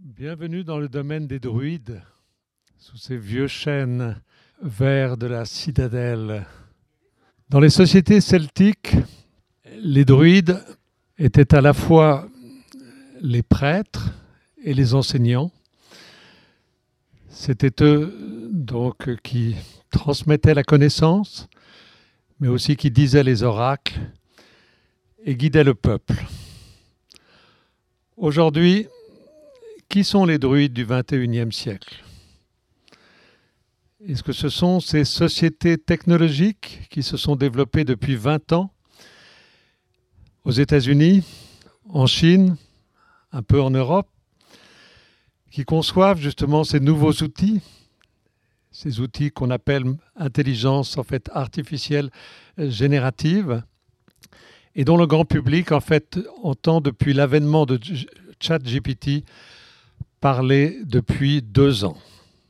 Bienvenue dans le domaine des druides, sous ces vieux chênes verts de la citadelle. Dans les sociétés celtiques, les druides étaient à la fois les prêtres et les enseignants. C'était eux donc qui transmettaient la connaissance, mais aussi qui disaient les oracles et guidaient le peuple. Aujourd'hui, qui sont les druides du XXIe siècle ? Est-ce que ce sont ces sociétés technologiques qui se sont développées depuis 20 ans aux États-Unis, en Chine, un peu en Europe, qui conçoivent justement ces nouveaux outils, ces outils qu'on appelle intelligence artificielle générative, et dont le grand public entend depuis l'avènement de ChatGPT parler depuis 2 ans.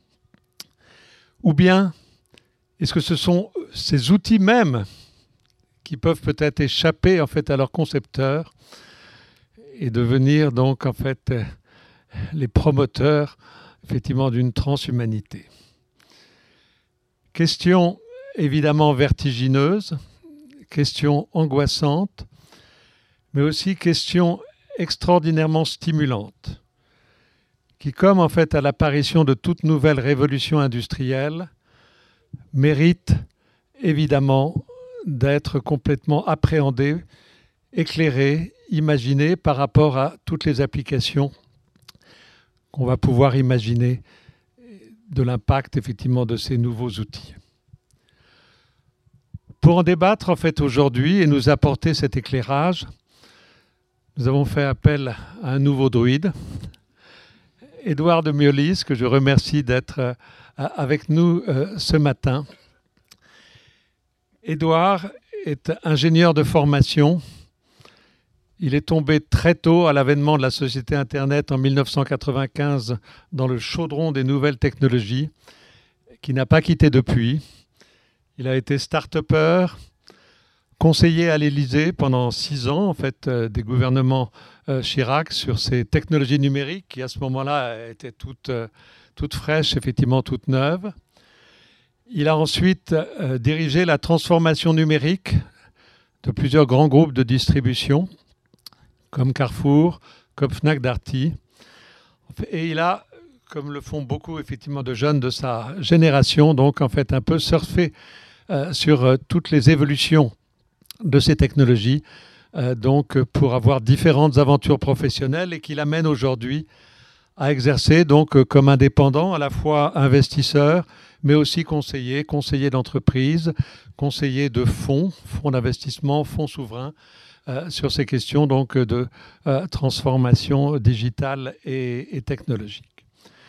Ou bien, est-ce que ce sont ces outils mêmes qui peuvent peut-être échapper à leurs concepteurs et devenir donc les promoteurs effectivement d'une transhumanité? Question évidemment vertigineuse, question angoissante, mais aussi question extraordinairement stimulante, qui, comme à l'apparition de toute nouvelle révolution industrielle, mérite évidemment d'être complètement appréhendée, éclairée, imaginée par rapport à toutes les applications qu'on va pouvoir imaginer de l'impact effectivement de ces nouveaux outils. Pour en débattre aujourd'hui et nous apporter cet éclairage, nous avons fait appel à un nouveau druide, Édouard de Miolis, que je remercie d'être avec nous ce matin. Édouard est ingénieur de formation. Il est tombé très tôt à l'avènement de la société Internet en 1995 dans le chaudron des nouvelles technologies, qui n'a pas quitté depuis. Il a été start-upper, conseiller à l'Élysée pendant 6 ans, des gouvernements Chirac sur ces technologies numériques qui, à ce moment-là, étaient toutes fraîches, effectivement toutes neuves. Il a ensuite dirigé la transformation numérique de plusieurs grands groupes de distribution, comme Carrefour, comme Fnac Darty. Et il a, comme le font beaucoup effectivement de jeunes de sa génération, donc un peu surfé sur toutes les évolutions de ces technologies, pour avoir différentes aventures professionnelles et qui l'amène aujourd'hui à exercer comme indépendant, à la fois investisseur, mais aussi conseiller d'entreprise, conseiller de fonds d'investissement, fonds souverains, sur ces questions de transformation digitale et technologique.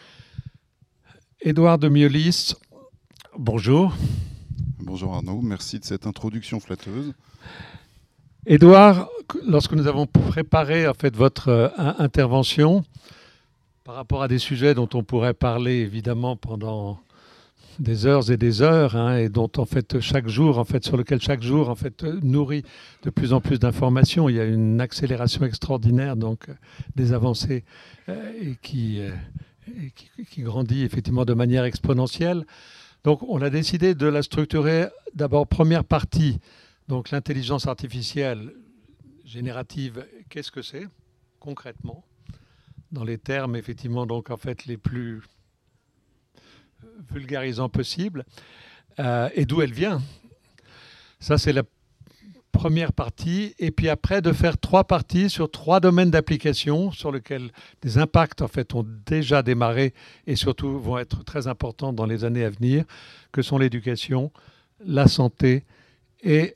Édouard de Miolis, bonjour. Bonjour Arnaud, merci de cette introduction flatteuse. Édouard, lorsque nous avons préparé votre intervention, par rapport à des sujets dont on pourrait parler évidemment pendant des heures et des heures, et dont chaque jour, sur lequel chaque jour nourrit de plus en plus d'informations, il y a une accélération extraordinaire des avancées qui grandit effectivement de manière exponentielle. Donc on a décidé de la structurer d'abord première partie. Donc l'intelligence artificielle générative, qu'est-ce que c'est concrètement, dans les termes effectivement les plus vulgarisants possibles, et d'où elle vient. Ça c'est la première partie, et puis après de faire 3 parties sur 3 domaines d'application sur lesquels des impacts ont déjà démarré et surtout vont être très importants dans les années à venir, que sont l'éducation, la santé et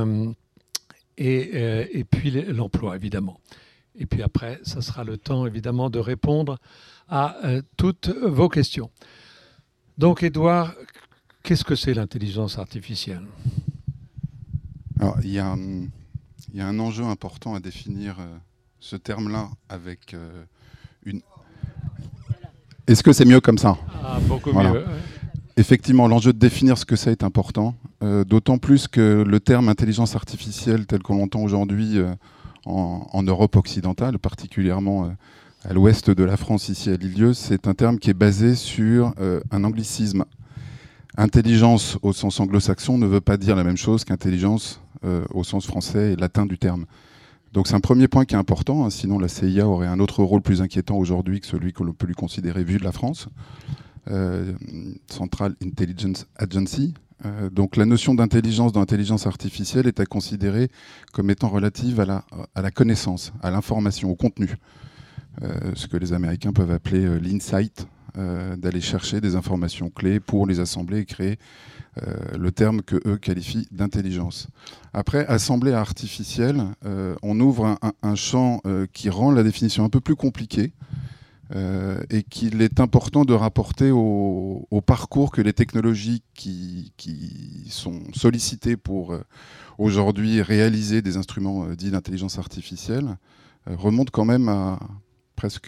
puis l'emploi, évidemment. Et puis après, ça sera le temps, évidemment, de répondre à toutes vos questions. Donc, Édouard, qu'est-ce que c'est l'intelligence artificielle ? Alors, il y a un enjeu important à définir ce terme-là avec une... Est-ce que c'est mieux comme ça ? Beaucoup mieux. Effectivement, l'enjeu de définir ce que c'est est important, d'autant plus que le terme intelligence artificielle tel qu'on l'entend aujourd'hui en Europe occidentale, particulièrement à l'ouest de la France, ici à Lilieux, c'est un terme qui est basé sur un anglicisme. Intelligence au sens anglo-saxon ne veut pas dire la même chose qu'intelligence au sens français et latin du terme. Donc c'est un premier point qui est important, hein, sinon la CIA aurait un autre rôle plus inquiétant aujourd'hui que celui que l'on peut lui considérer vu de la France. Central Intelligence Agency. Donc la notion d'intelligence dans l'intelligence artificielle est à considérer comme étant relative à la connaissance, à l'information, au contenu. Ce que les Américains peuvent appeler l'insight, d'aller chercher des informations clés pour les assembler et créer le terme que eux qualifient d'intelligence. Après, assembler artificielle, on ouvre un champ qui rend la définition un peu plus compliquée et qu'il est important de rapporter au parcours que les technologies qui sont sollicitées pour aujourd'hui réaliser des instruments dits d'intelligence artificielle remontent quand même à presque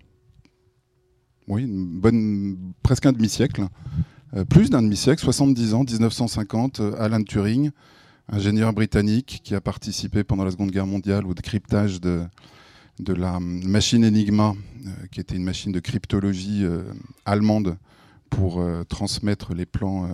un demi-siècle. Plus d'un demi-siècle, 70 ans, 1950, Alan Turing, ingénieur britannique qui a participé pendant la Seconde Guerre mondiale au décryptage de la machine Enigma, qui était une machine de cryptologie allemande pour transmettre les plans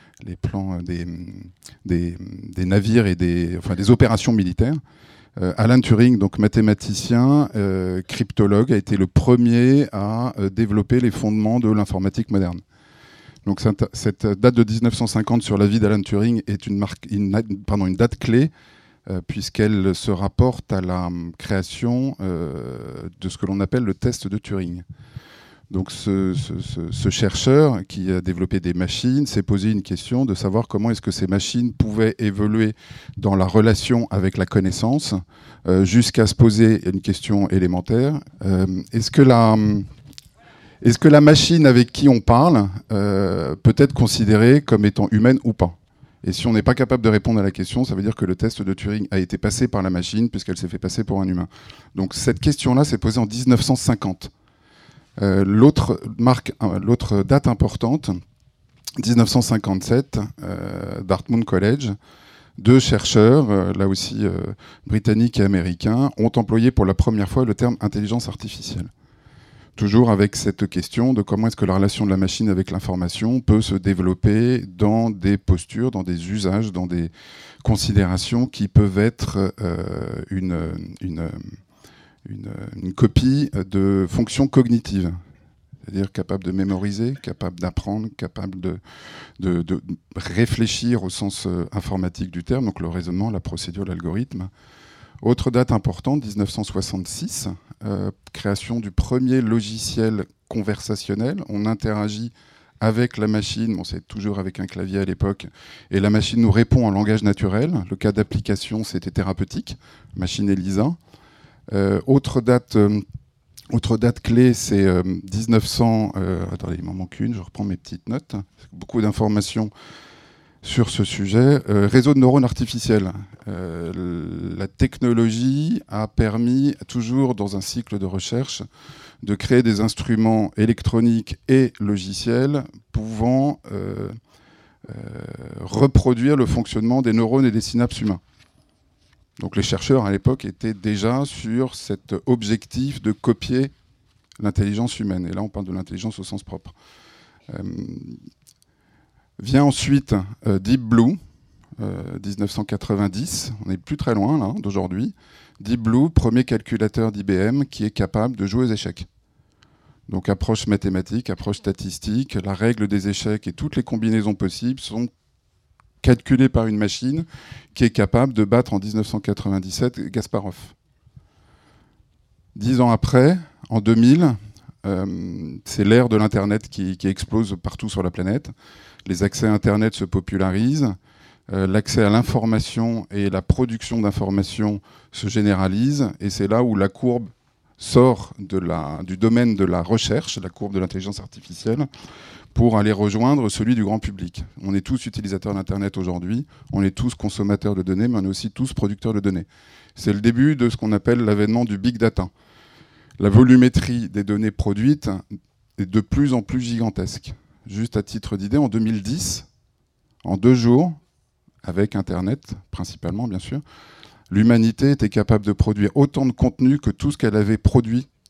des navires et des opérations militaires. Alan Turing, donc mathématicien, cryptologue, a été le premier à développer les fondements de l'informatique moderne. Donc cette date de 1950 sur la vie d'Alan Turing est une date clé, puisqu'elle se rapporte à la création de ce que l'on appelle le test de Turing. Donc ce chercheur qui a développé des machines s'est posé une question de savoir comment est-ce que ces machines pouvaient évoluer dans la relation avec la connaissance, jusqu'à se poser une question élémentaire. Est-ce que la machine avec qui on parle peut être considérée comme étant humaine ou pas ? Et si on n'est pas capable de répondre à la question, ça veut dire que le test de Turing a été passé par la machine puisqu'elle s'est fait passer pour un humain. Donc cette question-là s'est posée en 1950. L'autre date importante, 1957, Dartmouth College, deux chercheurs, là aussi britanniques et américains, ont employé pour la première fois le terme intelligence artificielle. Toujours avec cette question de comment est-ce que la relation de la machine avec l'information peut se développer dans des postures, dans des usages, dans des considérations qui peuvent être une copie de fonctions cognitives, c'est-à-dire capable de mémoriser, capable d'apprendre, capable de réfléchir au sens informatique du terme, donc le raisonnement, la procédure, l'algorithme. Autre date importante, 1966, création du premier logiciel conversationnel. On interagit avec la machine, bon, c'est toujours avec un clavier à l'époque, et la machine nous répond en langage naturel. Le cas d'application, c'était thérapeutique, machine ELISA. Autre date clé, c'est 1900... attendez, il m'en manque une, je reprends mes petites notes. Beaucoup d'informations sur ce sujet. Réseau de neurones artificiels. La technologie a permis, toujours dans un cycle de recherche, de créer des instruments électroniques et logiciels pouvant reproduire le fonctionnement des neurones et des synapses humains. Donc les chercheurs à l'époque étaient déjà sur cet objectif de copier l'intelligence humaine. Et là, on parle de l'intelligence au sens propre. Vient ensuite Deep Blue, 1990. On n'est plus très loin là d'aujourd'hui. Deep Blue, premier calculateur d'IBM qui est capable de jouer aux échecs. Donc approche mathématique, approche statistique, la règle des échecs et toutes les combinaisons possibles sont calculées par une machine qui est capable de battre en 1997 Kasparov. 10 ans après, en 2000, c'est l'ère de l'Internet qui explose partout sur la planète. Les accès à Internet se popularisent, l'accès à l'information et la production d'informations se généralisent, et c'est là où la courbe sort du domaine de la recherche, la courbe de l'intelligence artificielle, pour aller rejoindre celui du grand public. On est tous utilisateurs d'Internet aujourd'hui, on est tous consommateurs de données, mais on est aussi tous producteurs de données. C'est le début de ce qu'on appelle l'avènement du big data. La volumétrie des données produites est de plus en plus gigantesque. Juste à titre d'idée, en 2010, en 2 jours, avec Internet principalement bien sûr, l'humanité était capable de produire autant de contenu que tout ce qu'elle avait produit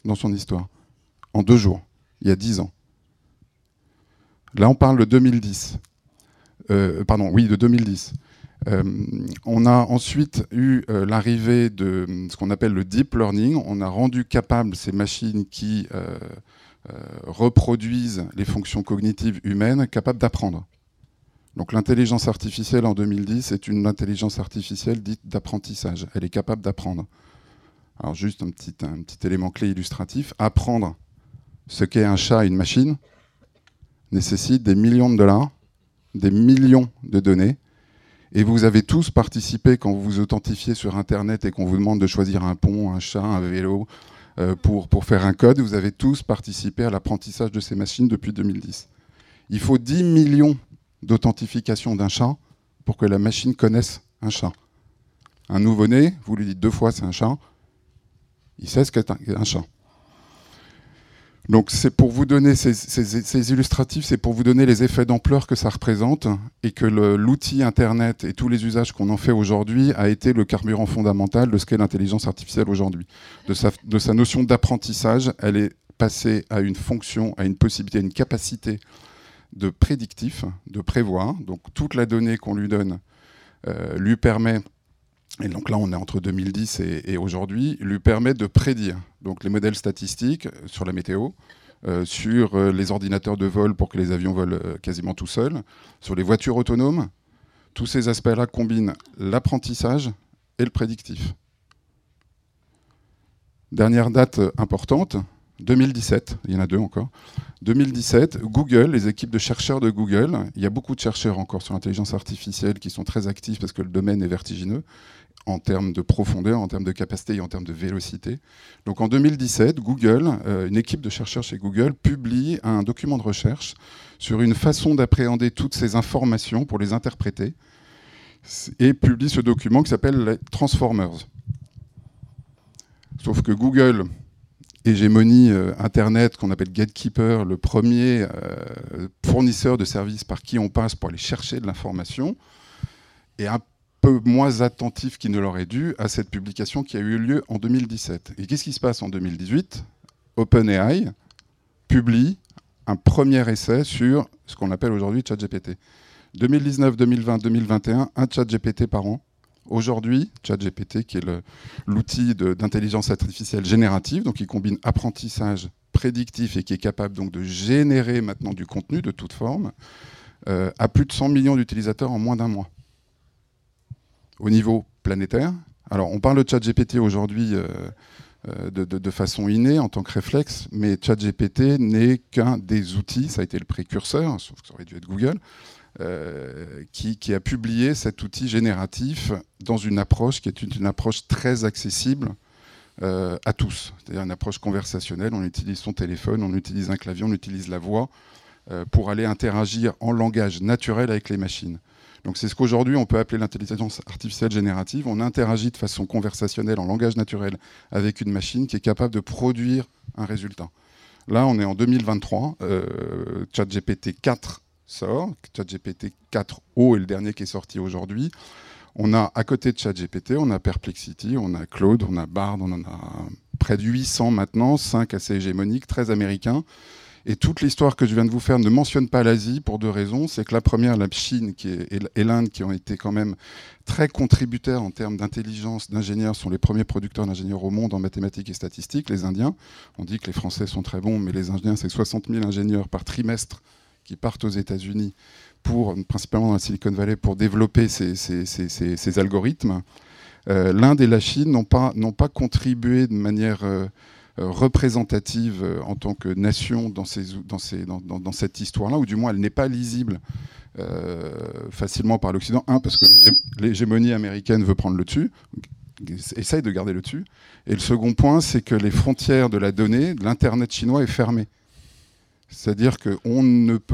dans son histoire, en 2 jours, il y a 10 ans. Là, on parle de 2010. De 2010. On a ensuite eu l'arrivée de ce qu'on appelle le deep learning. On a rendu capable ces machines qui reproduisent les fonctions cognitives humaines, capables d'apprendre. Donc l'intelligence artificielle en 2010 est une intelligence artificielle dite d'apprentissage. Elle est capable d'apprendre. Alors juste un petit élément clé illustratif. Apprendre ce qu'est un chat et une machine nécessite des millions de dollars, des millions de données. Et vous avez tous participé quand vous vous authentifiez sur Internet et qu'on vous demande de choisir un pont, un chat, un vélo pour faire un code. Vous avez tous participé à l'apprentissage de ces machines depuis 2010. Il faut 10 millions d'authentification d'un chat pour que la machine connaisse un chat. Un nouveau-né, vous lui dites 2 fois c'est un chat, il sait ce qu'est un chat. Donc c'est pour vous donner ces illustratifs, c'est pour vous donner les effets d'ampleur que ça représente et que l'outil Internet et tous les usages qu'on en fait aujourd'hui a été le carburant fondamental de ce qu'est l'intelligence artificielle aujourd'hui. De sa notion d'apprentissage, elle est passée à une fonction, à une possibilité, à une capacité de prédictif, de prévoir. Donc toute la donnée qu'on lui donne lui permet, et donc là on est entre 2010 et aujourd'hui, lui permet de prédire. Donc les modèles statistiques sur la météo, sur les ordinateurs de vol pour que les avions volent quasiment tout seuls, sur les voitures autonomes, tous ces aspects-là combinent l'apprentissage et le prédictif. Dernière date importante, 2017, il y en a 2 encore. 2017, Google, les équipes de chercheurs de Google, il y a beaucoup de chercheurs encore sur l'intelligence artificielle qui sont très actifs parce que le domaine est vertigineux en termes de profondeur, en termes de capacité et en termes de vélocité. Donc en 2017, Google, une équipe de chercheurs chez Google, publie un document de recherche sur une façon d'appréhender toutes ces informations pour les interpréter et publie ce document qui s'appelle les Transformers. Sauf que Google hégémonie Internet, qu'on appelle Gatekeeper, le premier fournisseur de services par qui on passe pour aller chercher de l'information, est un peu moins attentif qu'il ne l'aurait dû à cette publication qui a eu lieu en 2017. Et qu'est-ce qui se passe en 2018 ? OpenAI publie un premier essai sur ce qu'on appelle aujourd'hui ChatGPT. 2019, 2020, 2021, un ChatGPT par an. Aujourd'hui, ChatGPT, qui est l'outil d'intelligence artificielle générative, donc qui combine apprentissage prédictif et qui est capable donc de générer maintenant du contenu de toute forme, a plus de 100 millions d'utilisateurs en moins d'1 mois. Au niveau planétaire, alors on parle de ChatGPT aujourd'hui de façon innée en tant que réflexe, mais ChatGPT n'est qu'un des outils, ça a été le précurseur, sauf que ça aurait dû être Google, qui a publié cet outil génératif dans une approche qui est une approche très accessible à tous. C'est-à-dire une approche conversationnelle, on utilise son téléphone, on utilise un clavier, on utilise la voix pour aller interagir en langage naturel avec les machines. Donc c'est ce qu'aujourd'hui on peut appeler l'intelligence artificielle générative. On interagit de façon conversationnelle en langage naturel avec une machine qui est capable de produire un résultat. Là on est en 2023, ChatGPT 4 sort, ChatGPT 4o est le dernier qui est sorti aujourd'hui. On a à côté de ChatGPT, on a Perplexity, on a Claude, on a Bard, on en a près de 800 maintenant, 5 assez hégémoniques, 13 américains. Et toute l'histoire que je viens de vous faire ne mentionne pas l'Asie pour 2 raisons. C'est que la première, la Chine et l'Inde, qui ont été quand même très contributeurs en termes d'intelligence, d'ingénieurs, sont les premiers producteurs d'ingénieurs au monde en mathématiques et statistiques. Les Indiens, on dit que les Français sont très bons, mais les Indiens, c'est 60 000 ingénieurs par trimestre qui partent aux États-Unis, principalement dans la Silicon Valley, pour développer ces algorithmes. L'Inde et la Chine n'ont pas contribué de manière représentative en tant que nation dans cette histoire-là, ou du moins elle n'est pas lisible facilement par l'Occident. Parce que l'hégémonie américaine veut prendre le dessus, essaye de garder le dessus. Et le second point, c'est que les frontières de la donnée, de l'Internet chinois est fermée. C'est-à-dire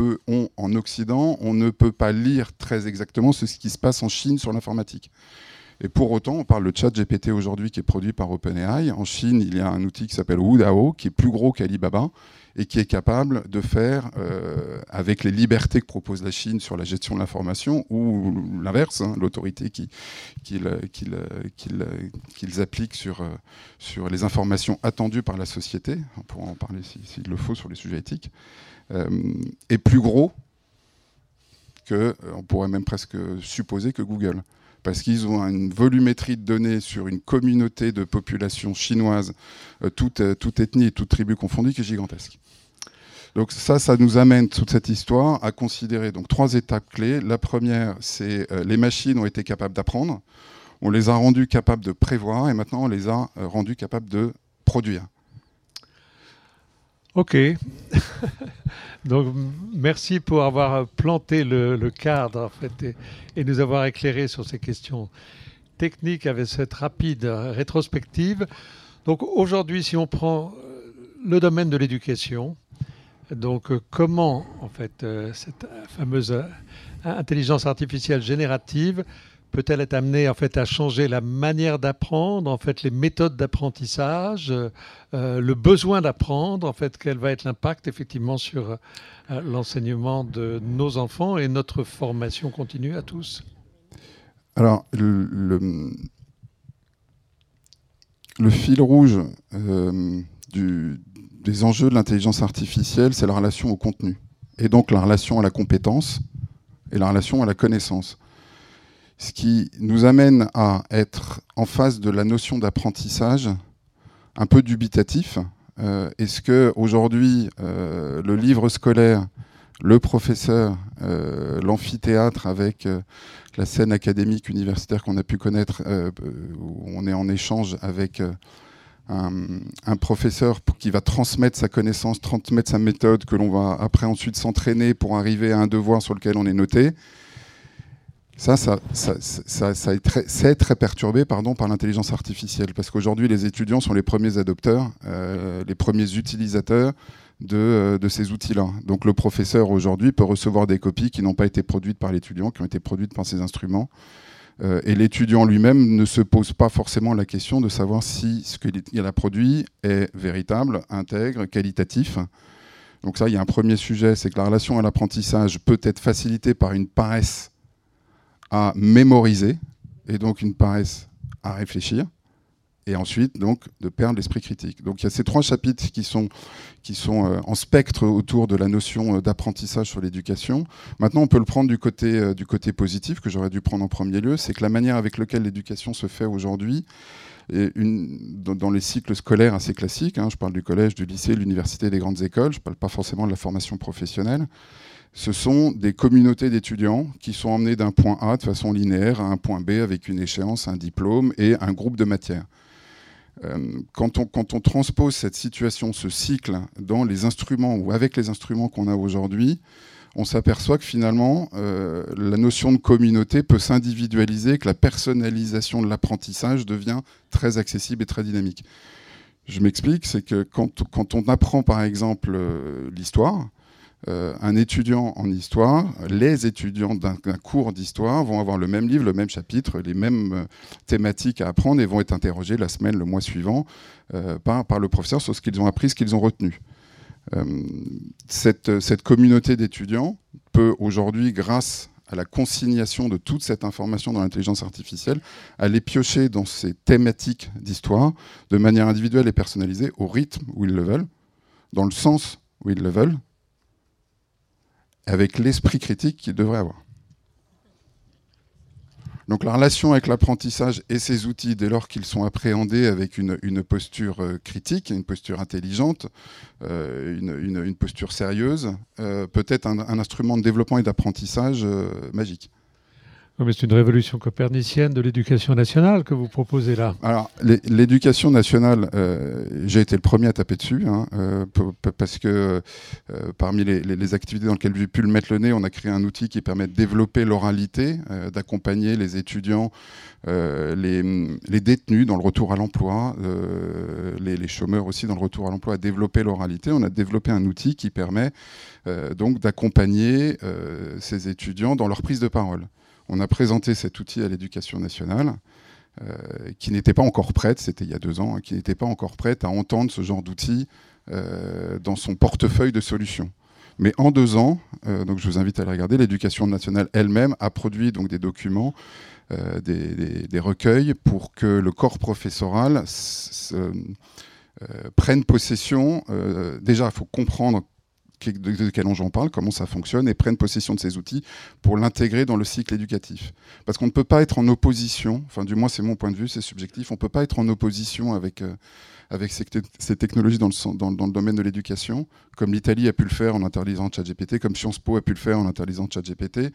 qu'en Occident, on ne peut pas lire très exactement ce qui se passe en Chine sur l'informatique. Et pour autant, on parle de ChatGPT aujourd'hui qui est produit par OpenAI. En Chine, il y a un outil qui s'appelle Wudao, qui est plus gros qu'Alibaba et qui est capable de faire, avec les libertés que propose la Chine sur la gestion de l'information, ou l'inverse, hein, l'autorité qu'ils appliquent sur les informations attendues par la société, on pourra en parler s'il le faut sur les sujets éthiques, est plus gros que, on pourrait même presque supposer, que Google. Parce qu'ils ont une volumétrie de données sur une communauté de population chinoise, toute ethnie et toute tribu confondue, qui est gigantesque. Donc ça nous amène, toute cette histoire, à considérer donc 3 étapes clés. La première, c'est les machines ont été capables d'apprendre, on les a rendues capables de prévoir, et maintenant on les a rendues capables de produire. Ok. Donc, merci pour avoir planté le cadre en fait, et nous avoir éclairé sur ces questions techniques avec cette rapide rétrospective. Donc aujourd'hui, si on prend le domaine de l'éducation, donc comment en fait cette fameuse intelligence artificielle générative peut-elle être amenée en fait à changer la manière d'apprendre, en fait les méthodes d'apprentissage, le besoin d'apprendre, en fait quel va être l'impact effectivement sur l'enseignement de nos enfants et notre formation continue à tous? Alors le fil rouge des enjeux de l'intelligence artificielle, c'est la relation au contenu, et donc la relation à la compétence et la relation à la connaissance. Ce qui nous amène à être en face de la notion d'apprentissage un peu dubitatif. Est-ce qu'aujourd'hui, le livre scolaire, le professeur, l'amphithéâtre avec la scène académique universitaire qu'on a pu connaître, où on est en échange avec un professeur qui va transmettre sa connaissance, transmettre sa méthode, que l'on va après ensuite s'entraîner pour arriver à un devoir sur lequel on est noté, c'est très perturbé par l'intelligence artificielle, parce qu'aujourd'hui les étudiants sont les premiers adopteurs, les premiers utilisateurs de ces outils-là. Donc le professeur aujourd'hui peut recevoir des copies qui n'ont pas été produites par l'étudiant, qui ont été produites par ses instruments, et l'étudiant lui-même ne se pose pas forcément la question de savoir si ce qu'il a produit est véritable, intègre, qualitatif. Donc ça, il y a un premier sujet, c'est que la relation à l'apprentissage peut être facilitée par une paresse à mémoriser, et donc une paresse à réfléchir, et ensuite donc de perdre l'esprit critique. Donc il y a ces 3 chapitres qui sont en spectre autour de la notion d'apprentissage sur l'éducation. Maintenant, on peut le prendre du côté positif, que j'aurais dû prendre en premier lieu, c'est que la manière avec laquelle l'éducation se fait aujourd'hui, dans les cycles scolaires assez classiques, hein, je parle du collège, du lycée, de l'université, des grandes écoles, je ne parle pas forcément de la formation professionnelle, ce sont des communautés d'étudiants qui sont emmenés d'un point A de façon linéaire à un point B avec une échéance, un diplôme et un groupe de matières. Quand on transpose cette situation, ce cycle, dans les instruments ou avec les instruments qu'on a aujourd'hui, on s'aperçoit que finalement, la notion de communauté peut s'individualiser, que la personnalisation de l'apprentissage devient très accessible et très dynamique. Je m'explique, c'est que quand on apprend par exemple l'histoire, un étudiant en histoire, les étudiants d'un cours d'histoire vont avoir le même livre, le même chapitre, les mêmes thématiques à apprendre et vont être interrogés la semaine, le mois suivant par le professeur sur ce qu'ils ont appris, ce qu'ils ont retenu. Cette communauté d'étudiants peut aujourd'hui, grâce à la consignation de toute cette information dans l'intelligence artificielle, aller piocher dans ces thématiques d'histoire de manière individuelle et personnalisée, au rythme où ils le veulent, dans le sens où ils le veulent, avec l'esprit critique qu'ils devraient avoir. Donc la relation avec l'apprentissage et ses outils, dès lors qu'ils sont appréhendés avec une posture critique, une posture intelligente, une posture sérieuse, peut être un instrument de développement et d'apprentissage magique. Oui, mais c'est une révolution copernicienne de l'éducation nationale que vous proposez là. Alors, l'éducation nationale, j'ai été le premier à taper dessus, hein, parce que parmi les activités dans lesquelles j'ai pu le mettre le nez, on a créé un outil qui permet de développer l'oralité, d'accompagner les étudiants, les détenus dans le retour à l'emploi, les chômeurs aussi dans le retour à l'emploi, à développer l'oralité. On a développé un outil qui permet donc d'accompagner ces étudiants dans leur prise de parole. On a présenté cet outil à l'Éducation nationale qui n'était pas encore prête, c'était il y a 2 ans, qui n'était pas encore prête à entendre ce genre d'outils dans son portefeuille de solutions. Mais en 2 ans, donc je vous invite à les regarder, l'éducation nationale elle-même a produit donc des documents, des recueils pour que le corps professoral prenne possession. Déjà, il faut comprendre de quel enjeu on parle, comment ça fonctionne, et prennent possession de ces outils pour l'intégrer dans le cycle éducatif. Parce qu'on ne peut pas être en opposition, enfin du moins c'est mon point de vue, c'est subjectif, on ne peut pas être en opposition avec ces technologies dans le domaine de l'éducation, comme l'Italie a pu le faire en interdisant ChatGPT, comme Sciences Po a pu le faire en interdisant ChatGPT.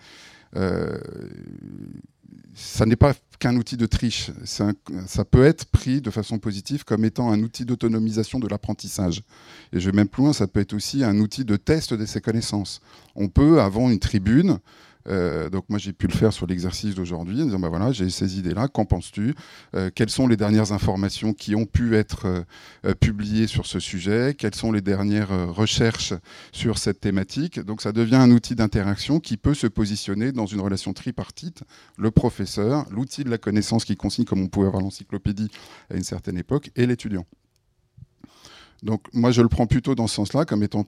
Ça n'est pas qu'un outil de triche, ça peut être pris de façon positive comme étant un outil d'autonomisation de l'apprentissage. Et je vais même plus loin, ça peut être aussi un outil de test de ses connaissances. On peut, avant une tribune, donc moi j'ai pu le faire sur l'exercice d'aujourd'hui, en disant bah voilà, j'ai ces idées-là, qu'en penses-tu, quelles sont les dernières informations qui ont pu être publiées sur ce sujet, quelles sont les dernières recherches sur cette thématique. Donc ça devient un outil d'interaction qui peut se positionner dans une relation tripartite, le professeur, l'outil de la connaissance qui consigne comme on pouvait avoir l'encyclopédie à une certaine époque, et l'étudiant. Donc moi je le prends plutôt dans ce sens-là comme étant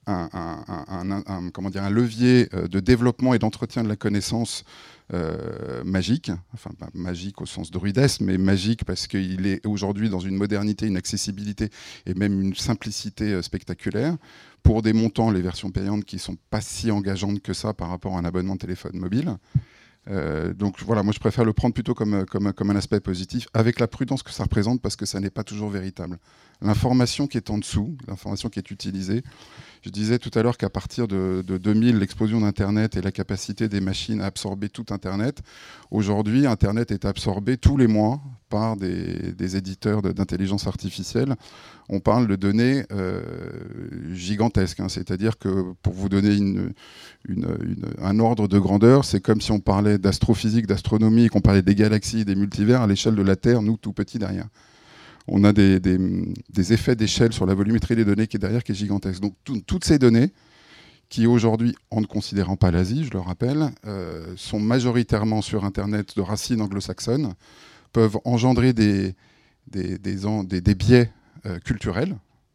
un levier de développement et d'entretien de la connaissance magique, enfin pas magique au sens druidesque, mais magique parce qu'il est aujourd'hui dans une modernité, une accessibilité et même une simplicité spectaculaire, pour des montants, les versions payantes, qui ne sont pas si engageantes que ça par rapport à un abonnement de téléphone mobile. Donc voilà, moi je préfère le prendre plutôt comme un aspect positif, avec la prudence que ça représente, parce que ça n'est pas toujours véritable. L'information qui est en dessous, l'information qui est utilisée, je disais tout à l'heure qu'à partir de 2000, l'explosion d'Internet et la capacité des machines à absorber tout Internet, aujourd'hui Internet est absorbé tous les mois par des éditeurs d'intelligence artificielle. On parle de données gigantesques, hein. C'est-à-dire que, pour vous donner un ordre de grandeur, c'est comme si on parlait d'astrophysique, d'astronomie, et qu'on parlait des galaxies, des multivers à l'échelle de la Terre, nous tout petits derrière. On a des effets d'échelle sur la volumétrie des données qui est derrière, qui est gigantesque. Donc toutes ces données, qui aujourd'hui, en ne considérant pas l'Asie, je le rappelle, sont majoritairement sur Internet de racines anglo-saxonnes, peuvent engendrer des biais culturels,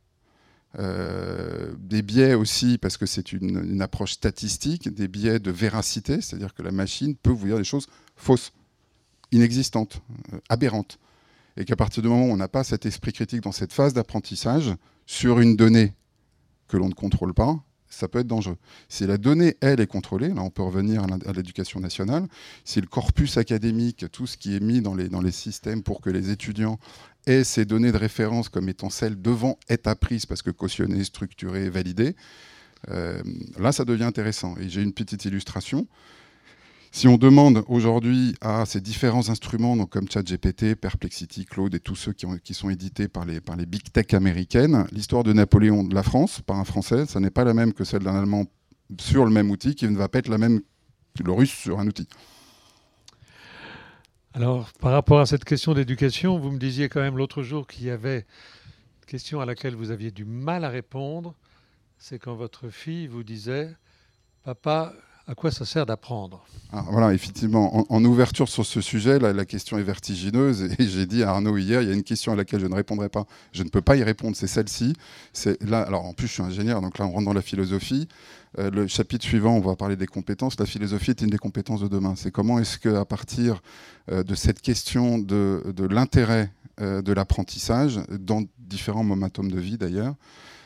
des biais aussi parce que c'est une approche statistique, des biais de véracité, c'est-à-dire que la machine peut vous dire des choses fausses, inexistantes, aberrantes. Et qu'à partir du moment où on n'a pas cet esprit critique dans cette phase d'apprentissage sur une donnée que l'on ne contrôle pas, ça peut être dangereux. Si la donnée, elle, est contrôlée, là on peut revenir à l'éducation nationale, si le corpus académique, tout ce qui est mis dans les systèmes pour que les étudiants aient ces données de référence comme étant celles devant être apprises parce que cautionnées, structurées, validées, là ça devient intéressant. Et j'ai une petite illustration. Si on demande aujourd'hui à ces différents instruments, donc comme ChatGPT, Perplexity, Claude et tous ceux qui sont édités par les big tech américaines, l'histoire de Napoléon de la France, par un Français, ça n'est pas la même que celle d'un Allemand sur le même outil, qui ne va pas être la même que le Russe sur un outil. Alors, par rapport à cette question d'éducation, vous me disiez quand même l'autre jour qu'il y avait une question à laquelle vous aviez du mal à répondre. C'est quand votre fille vous disait « Papa, à quoi ça sert d'apprendre ?» Voilà, effectivement, en ouverture sur ce sujet, la question est vertigineuse. Et j'ai dit à Arnaud hier, il y a une question à laquelle je ne répondrai pas. Je ne peux pas y répondre, c'est celle-ci. Là, alors, en plus, je suis ingénieur, donc là, on rentre dans la philosophie. Le chapitre suivant, on va parler des compétences. La philosophie est une des compétences de demain. C'est comment est-ce qu'à partir de cette question de l'intérêt de l'apprentissage, dans différents momentum de vie d'ailleurs,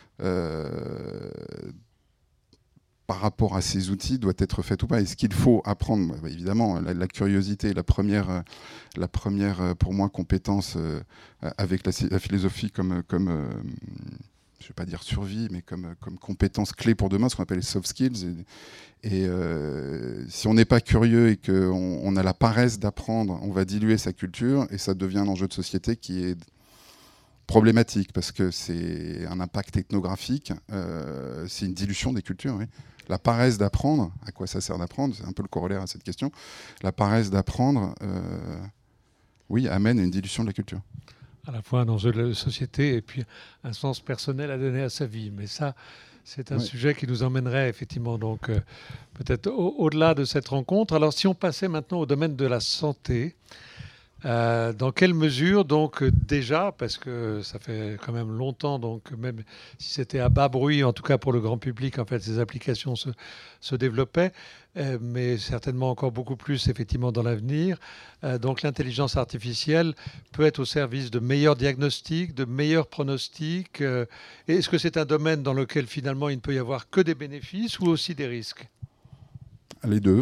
par rapport à ces outils, doit être faite ou pas. Est-ce qu'il faut apprendre ? Évidemment, la curiosité est la première pour moi, compétence avec la philosophie comme je ne vais pas dire survie, mais comme compétence clé pour demain, ce qu'on appelle les soft skills. Et si on n'est pas curieux et qu'on a la paresse d'apprendre, on va diluer sa culture et ça devient un enjeu de société qui est problématique parce que c'est un impact ethnographique, c'est une dilution des cultures. Oui. La paresse d'apprendre, à quoi ça sert d'apprendre ? C'est un peu le corollaire à cette question. La paresse d'apprendre, oui, amène à une dilution de la culture. À la fois un enjeu de la société et puis un sens personnel à donner à sa vie. Mais ça, c'est un sujet qui nous emmènerait effectivement donc peut-être au-delà de cette rencontre. Alors si on passait maintenant au domaine de la santé, Dans quelle mesure, donc déjà, parce que ça fait quand même longtemps, donc même si c'était à bas bruit, en tout cas pour le grand public, en fait, ces applications se développaient, mais certainement encore beaucoup plus effectivement dans l'avenir. Donc l'intelligence artificielle peut être au service de meilleurs diagnostics, de meilleurs pronostics. Est-ce que c'est un domaine dans lequel finalement il ne peut y avoir que des bénéfices ou aussi des risques? Les deux.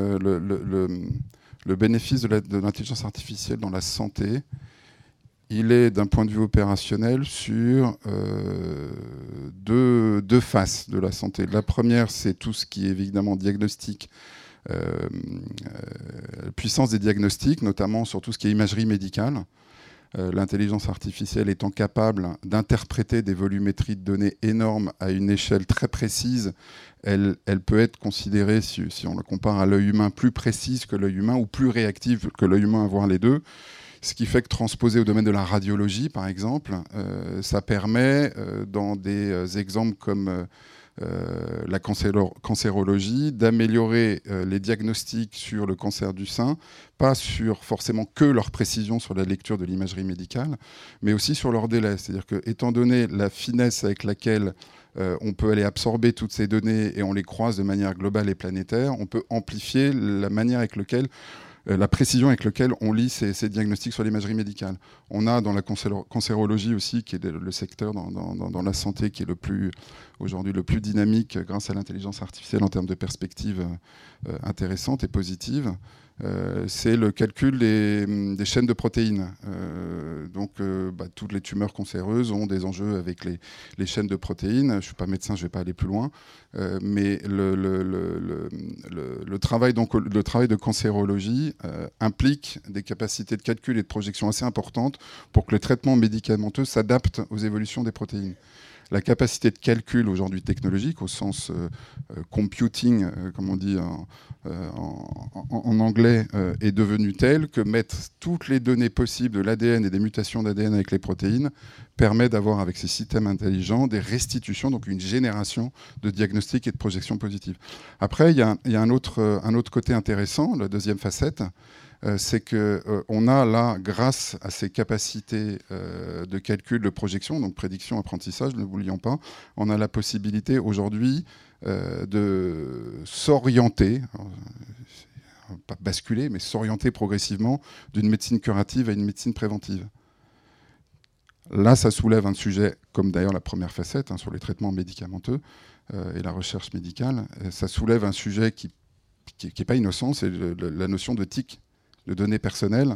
Le bénéfice de l'intelligence artificielle dans la santé, il est d'un point de vue opérationnel sur deux faces de la santé. La première, c'est tout ce qui est évidemment diagnostic, puissance des diagnostics, notamment sur tout ce qui est imagerie médicale. L'intelligence artificielle étant capable d'interpréter des volumétries de données énormes à une échelle très précise, elle peut être considérée, si on la compare à l'œil humain, plus précise que l'œil humain ou plus réactive que l'œil humain, voire les deux. Ce qui fait que transposer au domaine de la radiologie, par exemple, ça permet, dans des exemples comme la cancérologie, d'améliorer les diagnostics sur le cancer du sein, pas sur forcément que leur précision sur la lecture de l'imagerie médicale, mais aussi sur leur délai. C'est-à-dire que, étant donné la finesse avec laquelle on peut aller absorber toutes ces données et on les croise de manière globale et planétaire, on peut amplifier la manière avec laquelle la précision avec laquelle on lit ces diagnostics sur l'imagerie médicale. On a dans la cancérologie aussi, qui est le secteur dans la santé qui est aujourd'hui le plus dynamique grâce à l'intelligence artificielle en termes de perspectives intéressantes et positives. C'est le calcul des chaînes de protéines. Toutes les tumeurs cancéreuses ont des enjeux avec les chaînes de protéines. Je ne suis pas médecin, je ne vais pas aller plus loin. Mais le travail de cancérologie implique des capacités de calcul et de projection assez importantes pour que le traitement médicamenteux s'adapte aux évolutions des protéines. La capacité de calcul aujourd'hui technologique, au sens computing, comme on dit en anglais, est devenue telle que mettre toutes les données possibles de l'ADN et des mutations d'ADN avec les protéines permet d'avoir, avec ces systèmes intelligents, des restitutions, donc une génération de diagnostics et de projections positives. Après, il y a un autre côté intéressant, la deuxième facette, c'est qu'on a là, grâce à ces capacités de calcul, de projection, donc prédiction, apprentissage, ne l'oublions pas, on a la possibilité aujourd'hui de s'orienter, pas basculer, mais s'orienter progressivement d'une médecine curative à une médecine préventive. Là, ça soulève un sujet, comme d'ailleurs la première facette, sur les traitements médicamenteux et la recherche médicale. Ça soulève un sujet qui n'est pas innocent, c'est la notion de TIC, de données personnelles,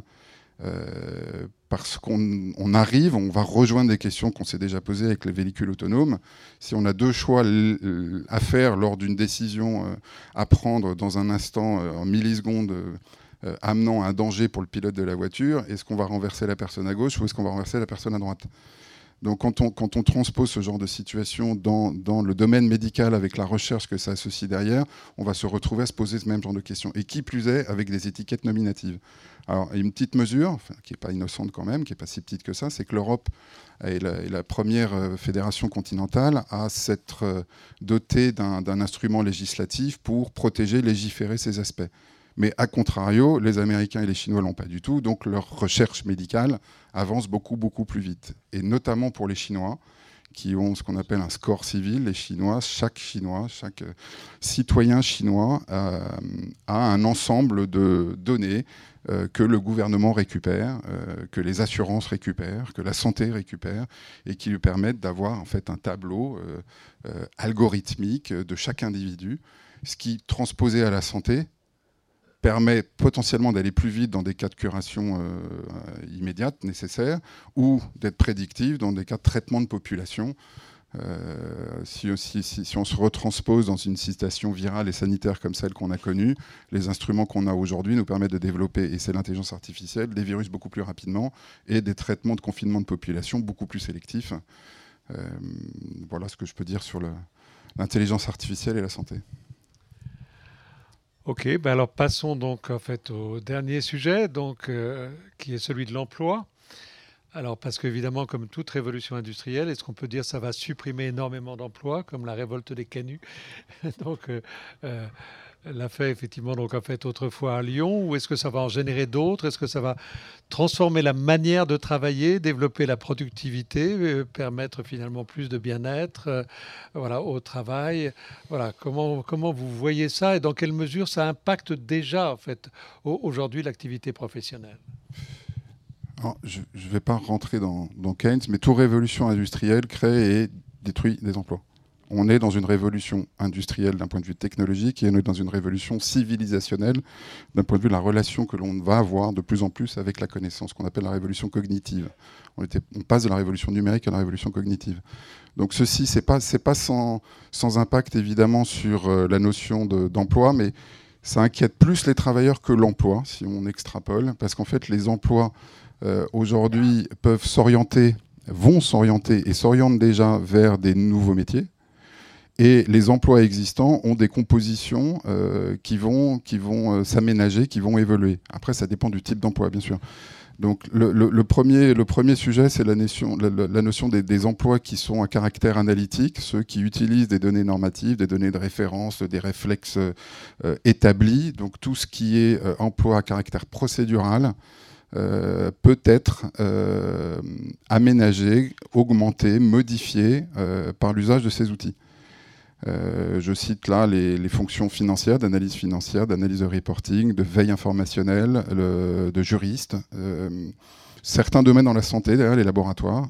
parce qu'on arrive, on va rejoindre des questions qu'on s'est déjà posées avec les véhicules autonomes. Si on a deux choix à faire lors d'une décision à prendre dans un instant, en millisecondes, amenant un danger pour le pilote de la voiture, est-ce qu'on va renverser la personne à gauche ou est-ce qu'on va renverser la personne à droite ? Donc quand on transpose ce genre de situation dans le domaine médical avec la recherche que ça associe derrière, on va se retrouver à se poser ce même genre de questions. Et qui plus est, avec des étiquettes nominatives. Alors, il y a une petite mesure, qui n'est pas innocente quand même, qui n'est pas si petite que ça, c'est que l'Europe est la première fédération continentale à s'être dotée d'un instrument législatif pour protéger, légiférer ces aspects. Mais à contrario, les Américains et les Chinois ne l'ont pas du tout, donc leur recherche médicale avance beaucoup, beaucoup plus vite. Et notamment pour les Chinois, qui ont ce qu'on appelle un score civil. Les Chinois, chaque citoyen chinois a un ensemble de données que le gouvernement récupère, que les assurances récupèrent, que la santé récupère, et qui lui permettent d'avoir en fait un tableau algorithmique de chaque individu, ce qui, transposé à la santé, permet potentiellement d'aller plus vite dans des cas de curation immédiate nécessaires ou d'être prédictif dans des cas de traitement de population. Si on se retranspose dans une situation virale et sanitaire comme celle qu'on a connue, les instruments qu'on a aujourd'hui nous permettent de développer, et c'est l'intelligence artificielle, des virus beaucoup plus rapidement et des traitements de confinement de population beaucoup plus sélectifs. Voilà ce que je peux dire sur l'intelligence artificielle et la santé. Ok, alors passons donc en fait au dernier sujet, donc, qui est celui de l'emploi. Alors, parce qu'évidemment, comme toute révolution industrielle, est-ce qu'on peut dire que ça va supprimer énormément d'emplois, comme la révolte des canuts? Donc, euh, l'a fait effectivement donc, a fait autrefois à Lyon, ou est-ce que ça va en générer d'autres? Est-ce que ça va transformer la manière de travailler, développer la productivité, permettre finalement plus de bien-être voilà, au travail? Voilà, comment vous voyez ça et dans quelle mesure ça impacte déjà en fait, aujourd'hui l'activité professionnelle? Alors, je ne vais pas rentrer dans Keynes, mais toute révolution industrielle crée et détruit des emplois. On est dans une révolution industrielle d'un point de vue technologique et on est dans une révolution civilisationnelle d'un point de vue de la relation que l'on va avoir de plus en plus avec la connaissance, qu'on appelle la révolution cognitive. On passe de la révolution numérique à la révolution cognitive. Donc ceci, c'est pas sans impact évidemment sur la notion d'emploi, mais ça inquiète plus les travailleurs que l'emploi, si on extrapole, parce qu'en fait les emplois aujourd'hui vont s'orienter et s'orientent déjà vers des nouveaux métiers. Et les emplois existants ont des compositions qui vont s'aménager, qui vont évoluer. Après, ça dépend du type d'emploi, bien sûr. Donc, le premier sujet, c'est la notion des emplois qui sont à caractère analytique, ceux qui utilisent des données normatives, des données de référence, des réflexes établis. Donc, tout ce qui est emploi à caractère procédural peut être aménagé, augmenté, modifié par l'usage de ces outils. Je cite là les fonctions financières, d'analyse de reporting, de veille informationnelle, de juriste. Certains domaines dans la santé, derrière les laboratoires,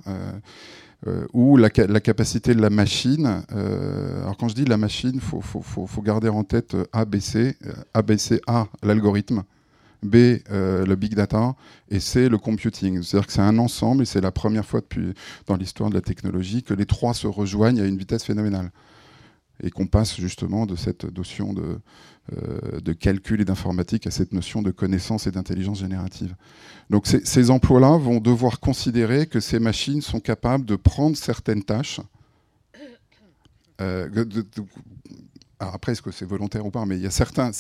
où la capacité de la machine. Alors quand je dis la machine, faut garder en tête ABC. ABC, A, l'algorithme. B, le big data, et C, le computing. C'est-à-dire que c'est un ensemble, et c'est la première fois dans l'histoire de la technologie que les trois se rejoignent à une vitesse phénoménale. Et qu'on passe justement de cette notion de calcul et d'informatique à cette notion de connaissance et d'intelligence générative. Donc ces emplois-là vont devoir considérer que ces machines sont capables de prendre certaines tâches. Alors après, est-ce que c'est volontaire ou pas? Mais il y a certains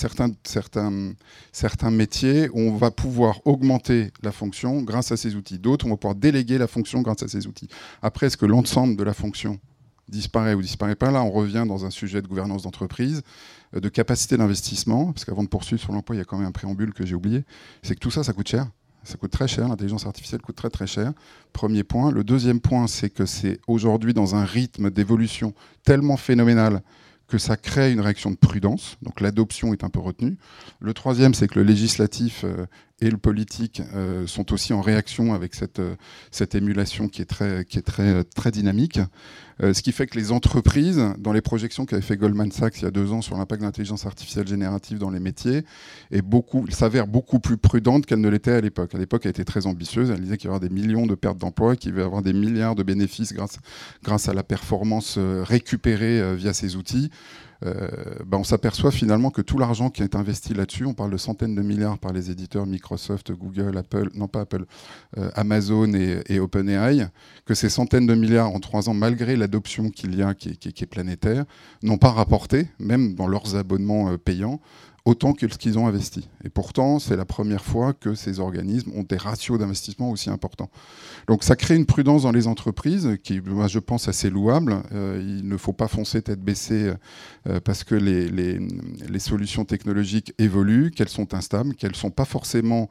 métiers où on va pouvoir augmenter la fonction grâce à ces outils. D'autres, on va pouvoir déléguer la fonction grâce à ces outils. Après, est-ce que l'ensemble de la fonction disparaît ou disparaît pas? Là, on revient dans un sujet de gouvernance d'entreprise, de capacité d'investissement, parce qu'avant de poursuivre sur l'emploi, il y a quand même un préambule que j'ai oublié, c'est que tout ça, ça coûte cher. Ça coûte très cher, l'intelligence artificielle coûte très très cher. Premier point. Le deuxième point, c'est que c'est aujourd'hui dans un rythme d'évolution tellement phénoménal que ça crée une réaction de prudence, donc l'adoption est un peu retenue. Le troisième, c'est que le législatif et le politique sont aussi en réaction avec cette émulation qui est très dynamique. Ce qui fait que les entreprises, dans les projections qu'avait fait Goldman Sachs il y a 2 ans sur l'impact de l'intelligence artificielle générative dans les métiers, s'avèrent beaucoup plus prudentes qu'elles ne l'étaient à l'époque. À l'époque, elle était très ambitieuse. Elle disait qu'il y aurait des millions de pertes d'emplois, qu'il va y avoir des milliards de bénéfices grâce à la performance récupérée via ces outils. On s'aperçoit finalement que tout l'argent qui est investi là-dessus, on parle de centaines de milliards par les éditeurs Microsoft, Google, Amazon et OpenAI, que ces centaines de milliards en 3 ans, malgré l'adoption qu'il y a, qui est planétaire, n'ont pas rapporté, même dans leurs abonnements payants, autant que ce qu'ils ont investi. Et pourtant, c'est la première fois que ces organismes ont des ratios d'investissement aussi importants. Donc ça crée une prudence dans les entreprises qui, moi, je pense, assez louable. Il ne faut pas foncer tête baissée parce que les solutions technologiques évoluent, qu'elles sont instables, qu'elles ne sont pas forcément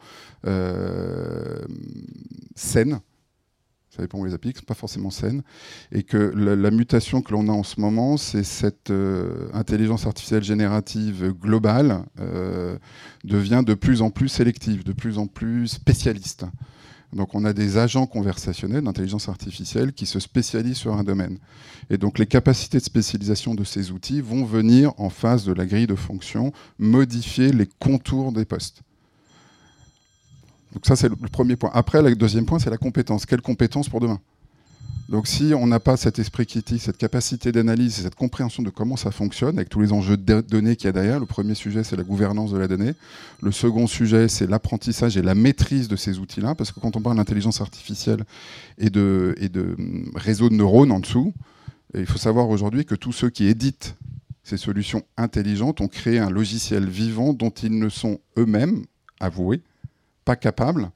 saines. Ça dépend où les applique, pas forcément saine, et que la mutation que l'on a en ce moment, c'est cette intelligence artificielle générative globale devient de plus en plus sélective, de plus en plus spécialiste. Donc on a des agents conversationnels d'intelligence artificielle qui se spécialisent sur un domaine. Et donc les capacités de spécialisation de ces outils vont venir en face de la grille de fonctions, modifier les contours des postes. Donc ça, c'est le premier point. Après, le deuxième point, c'est la compétence. Quelle compétence pour demain? Donc si on n'a pas cet esprit critique, cette capacité d'analyse et cette compréhension de comment ça fonctionne, avec tous les enjeux de données qu'il y a derrière, le premier sujet, c'est la gouvernance de la donnée. Le second sujet, c'est l'apprentissage et la maîtrise de ces outils-là, parce que quand on parle d'intelligence artificielle et de réseaux de neurones en dessous, il faut savoir aujourd'hui que tous ceux qui éditent ces solutions intelligentes ont créé un logiciel vivant dont ils ne sont eux-mêmes, avoués, pas capables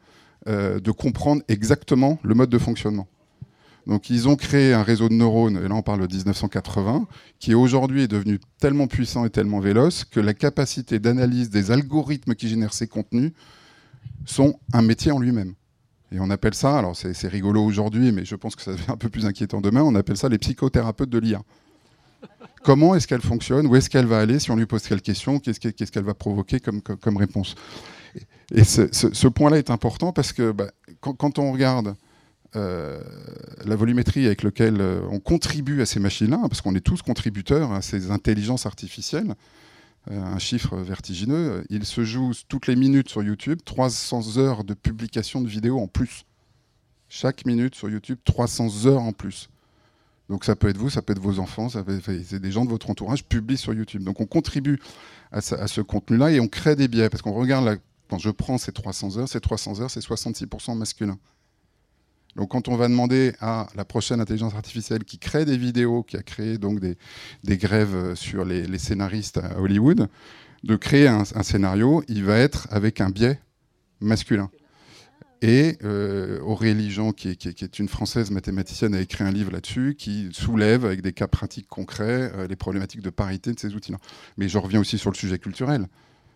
de comprendre exactement le mode de fonctionnement. Donc ils ont créé un réseau de neurones, et là on parle de 1980, qui aujourd'hui est devenu tellement puissant et tellement véloce que la capacité d'analyse des algorithmes qui génèrent ces contenus sont un métier en lui-même. Et on appelle ça, alors c'est rigolo aujourd'hui, mais je pense que ça devient un peu plus inquiétant demain, on appelle ça les psychothérapeutes de l'IA. Comment est-ce qu'elle fonctionne? Où est-ce qu'elle va aller? Si on lui pose quelle question, qu'est-ce qu'elle va provoquer comme réponse? Et ce point-là est important parce que quand on regarde la volumétrie avec laquelle on contribue à ces machines-là, parce qu'on est tous contributeurs à ces intelligences artificielles, un chiffre vertigineux, il se joue toutes les minutes sur YouTube 300 heures de publication de vidéos en plus. Chaque minute sur YouTube, 300 heures en plus. Donc ça peut être vous, ça peut être vos enfants, c'est des gens de votre entourage publient sur YouTube. Donc on contribue à ce contenu-là et on crée des biais. Parce qu'on regarde, quand je prends ces 300 heures, c'est 66% masculin. Donc quand on va demander à la prochaine intelligence artificielle qui crée des vidéos, qui a créé donc des grèves sur les scénaristes à Hollywood, de créer un scénario, il va être avec un biais masculin. Et Aurélie Jean, qui est une Française mathématicienne, a écrit un livre là-dessus qui soulève avec des cas pratiques concrets les problématiques de parité de ces outils-là. Mais je reviens aussi sur le sujet culturel.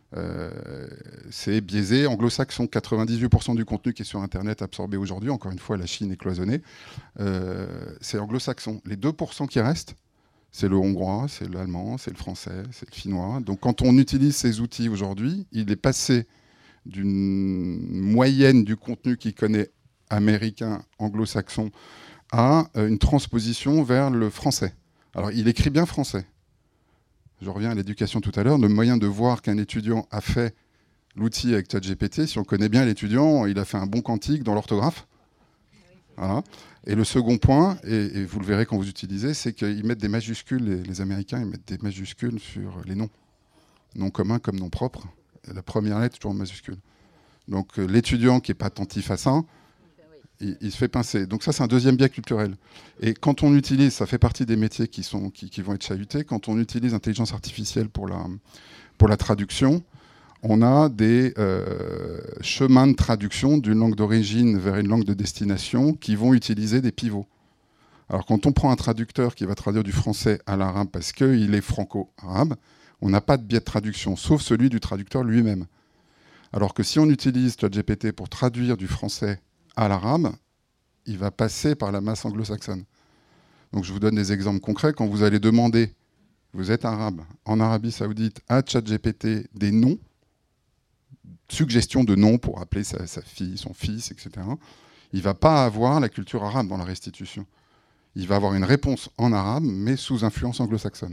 C'est biaisé anglo-saxon. 98% du contenu qui est sur Internet absorbé aujourd'hui, encore une fois, la Chine est cloisonnée, c'est anglo-saxon. Les 2% qui restent, c'est le hongrois, c'est l'allemand, c'est le français, c'est le finnois. Donc quand on utilise ces outils aujourd'hui, il est passé d'une moyenne du contenu qu'il connaît américain, anglo-saxon, à une transposition vers le français. Alors il écrit bien français. Je reviens à l'éducation tout à l'heure, le moyen de voir qu'un étudiant a fait l'outil avec ChatGPT, si on connaît bien l'étudiant, il a fait un bon quantique dans l'orthographe. Voilà. Et le second point, et vous le verrez quand vous utilisez, c'est qu'ils mettent des majuscules, les Américains, ils mettent des majuscules sur les noms. Noms communs comme noms propres. La première lettre est toujours en majuscule. Donc l'étudiant qui n'est pas attentif à ça, il se fait pincer. Donc ça, c'est un deuxième biais culturel. Et quand on utilise, ça fait partie des métiers qui vont être chahutés, quand on utilise l'intelligence artificielle pour la traduction, on a des chemins de traduction d'une langue d'origine vers une langue de destination qui vont utiliser des pivots. Alors quand on prend un traducteur qui va traduire du français à l'arabe parce qu'il est franco-arabe, on n'a pas de biais de traduction, sauf celui du traducteur lui-même. Alors que si on utilise ChatGPT pour traduire du français à l'arabe, il va passer par la masse anglo-saxonne. Donc je vous donne des exemples concrets. Quand vous allez demander, vous êtes arabe, en Arabie Saoudite, à ChatGPT des noms, suggestions de noms pour appeler sa fille, son fils, etc., il ne va pas avoir la culture arabe dans la restitution. Il va avoir une réponse en arabe, mais sous influence anglo-saxonne.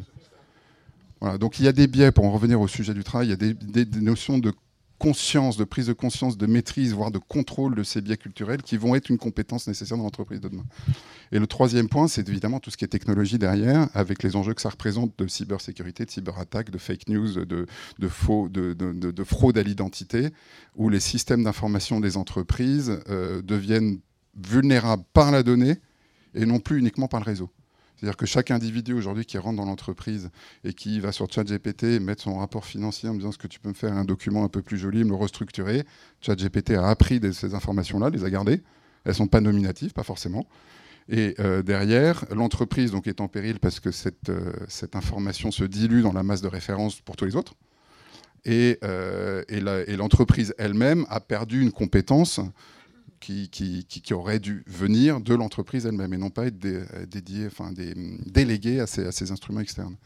Voilà, donc il y a des biais, pour en revenir au sujet du travail, il y a des notions de conscience, de prise de conscience, de maîtrise, voire de contrôle de ces biais culturels qui vont être une compétence nécessaire dans l'entreprise de demain. Et le troisième point, c'est évidemment tout ce qui est technologie derrière, avec les enjeux que ça représente de cybersécurité, de cyberattaque, de fake news, de fraude à l'identité, où les systèmes d'information des entreprises deviennent vulnérables par la donnée et non plus uniquement par le réseau. C'est-à-dire que chaque individu aujourd'hui qui rentre dans l'entreprise et qui va sur ChatGPT mettre son rapport financier en me disant est-ce que tu peux me faire un document un peu plus joli, me le restructurer, ChatGPT a appris ces informations-là, les a gardées. Elles ne sont pas nominatives, pas forcément. Et derrière, l'entreprise donc, est en péril parce que cette information se dilue dans la masse de références pour tous les autres. Et l'entreprise elle-même a perdu une compétence qui aurait dû venir de l'entreprise elle-même et non pas être déléguée à ces instruments externes.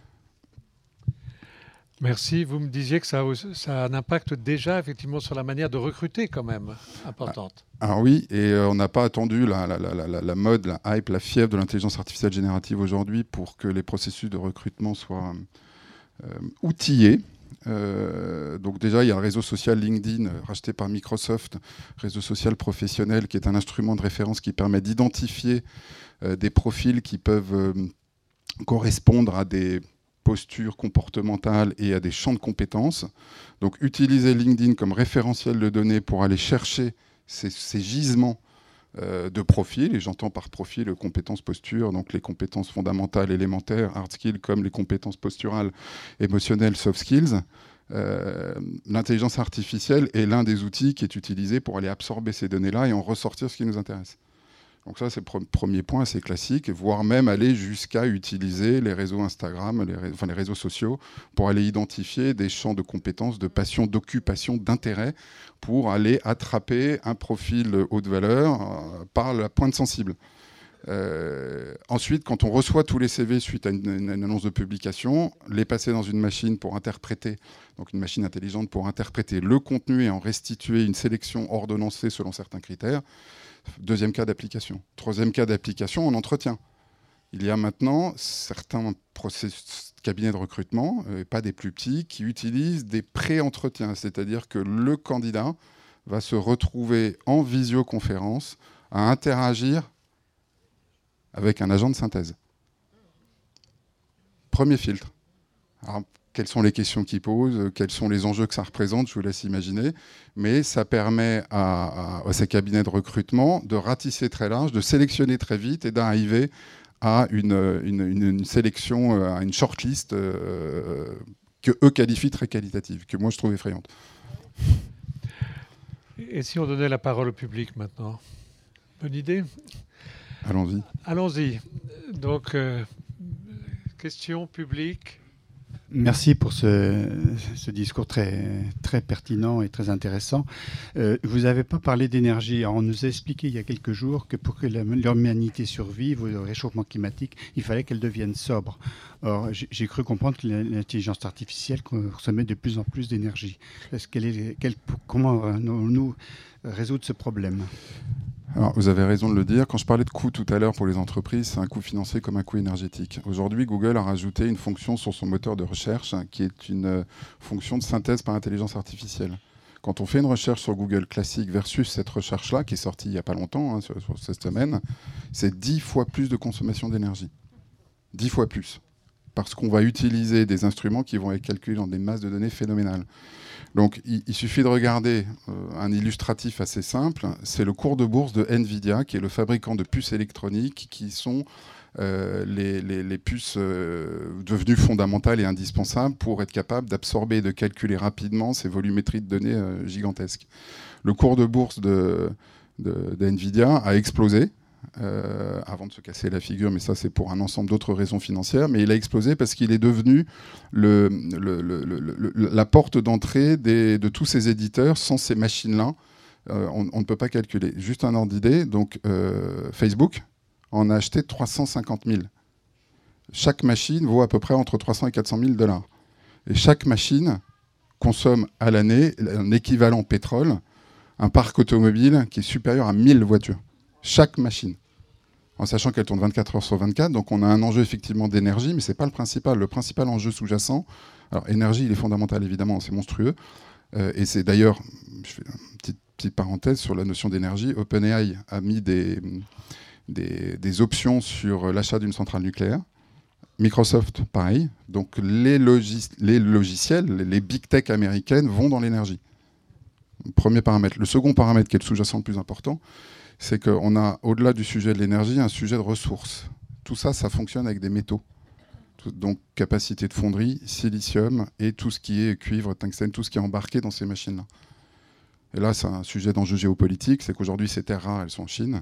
Merci. Vous me disiez que ça a un impact déjà effectivement sur la manière de recruter quand même importante. Alors oui, et on n'a pas attendu la mode, la hype, la fièvre de l'intelligence artificielle générative aujourd'hui pour que les processus de recrutement soient outillés. Donc déjà, il y a le réseau social LinkedIn, racheté par Microsoft, réseau social professionnel, qui est un instrument de référence qui permet d'identifier des profils qui peuvent correspondre à des postures comportementales et à des champs de compétences. Donc utiliser LinkedIn comme référentiel de données pour aller chercher ces gisements de profils, et j'entends par profil compétences postures, donc les compétences fondamentales, élémentaires, hard skills, comme les compétences posturales, émotionnelles, soft skills, l'intelligence artificielle est l'un des outils qui est utilisé pour aller absorber ces données-là et en ressortir ce qui nous intéresse. Donc ça, c'est le premier point, c'est classique, voire même aller jusqu'à utiliser les réseaux Instagram, les réseaux sociaux, pour aller identifier des champs de compétences, de passion, d'occupation, d'intérêt, pour aller attraper un profil haute valeur par la pointe sensible. Ensuite, quand on reçoit tous les CV suite à une annonce de publication, les passer dans une machine pour interpréter, donc une machine intelligente pour interpréter le contenu et en restituer une sélection ordonnancée selon certains critères. Deuxième cas d'application. Troisième cas d'application, en entretien. Il y a maintenant certains cabinets de recrutement, et pas des plus petits, qui utilisent des pré-entretiens, c'est-à-dire que le candidat va se retrouver en visioconférence à interagir avec un agent de synthèse. Premier filtre. Alors, quelles sont les questions qu'il pose, quels sont les enjeux que ça représente, je vous laisse imaginer. Mais ça permet à ces cabinets de recrutement de ratisser très large, de sélectionner très vite et d'arriver à une sélection, à une shortlist que eux qualifient très qualitative, que moi je trouve effrayante. Et si on donnait la parole au public maintenant? Bonne idée? Allons-y. Allons-y. Donc, question publique. Merci pour ce discours très, très pertinent et très intéressant. Vous n'avez pas parlé d'énergie. On nous a expliqué il y a quelques jours que pour que l'humanité survive au réchauffement climatique, il fallait qu'elle devienne sobre. Or, j'ai cru comprendre que l'intelligence artificielle consommait de plus en plus d'énergie. Comment allons-nous résoudre ce problème ? Alors, vous avez raison de le dire. Quand je parlais de coût tout à l'heure pour les entreprises, c'est un coût financier comme un coût énergétique. Aujourd'hui, Google a rajouté une fonction sur son moteur de recherche qui est une fonction de synthèse par intelligence artificielle. Quand on fait une recherche sur Google classique versus cette recherche-là, qui est sortie il n'y a pas longtemps, sur cette semaine, c'est 10 fois plus de consommation d'énergie. 10 fois plus. Parce qu'on va utiliser des instruments qui vont être calculés dans des masses de données phénoménales. Donc, il suffit de regarder un illustratif assez simple. C'est le cours de bourse de NVIDIA, qui est le fabricant de puces électroniques, qui sont les puces devenues fondamentales et indispensables pour être capable d'absorber et de calculer rapidement ces volumétries de données gigantesques. Le cours de bourse de NVIDIA a explosé. Avant de se casser la figure, mais ça c'est pour un ensemble d'autres raisons financières, mais il a explosé parce qu'il est devenu la porte d'entrée de tous ces éditeurs. Sans ces machines-là, on ne peut pas calculer. Juste un ordre d'idée, donc Facebook en a acheté 350 000. Chaque machine vaut à peu près entre 300 et 400 000 $. Et chaque machine consomme à l'année un équivalent pétrole, un parc automobile qui est supérieur à 1000 voitures. Chaque machine, en sachant qu'elle tourne 24 heures sur 24. Donc on a un enjeu effectivement d'énergie, mais ce n'est pas le principal. Le principal enjeu sous-jacent, alors énergie, il est fondamental évidemment, c'est monstrueux. Et c'est d'ailleurs, je fais une petite parenthèse sur la notion d'énergie, OpenAI a mis des options sur l'achat d'une centrale nucléaire. Microsoft, pareil. Donc les logiciels, les big tech américaines vont dans l'énergie. Premier paramètre. Le second paramètre, qui est le sous-jacent le plus important, c'est qu'on a, au-delà du sujet de l'énergie, un sujet de ressources. Tout ça, ça fonctionne avec des métaux. Donc, capacité de fonderie, silicium et tout ce qui est cuivre, tungstène, tout ce qui est embarqué dans ces machines-là. Et là, c'est un sujet d'enjeu géopolitique, c'est qu'aujourd'hui, ces terres rares, elles sont en Chine.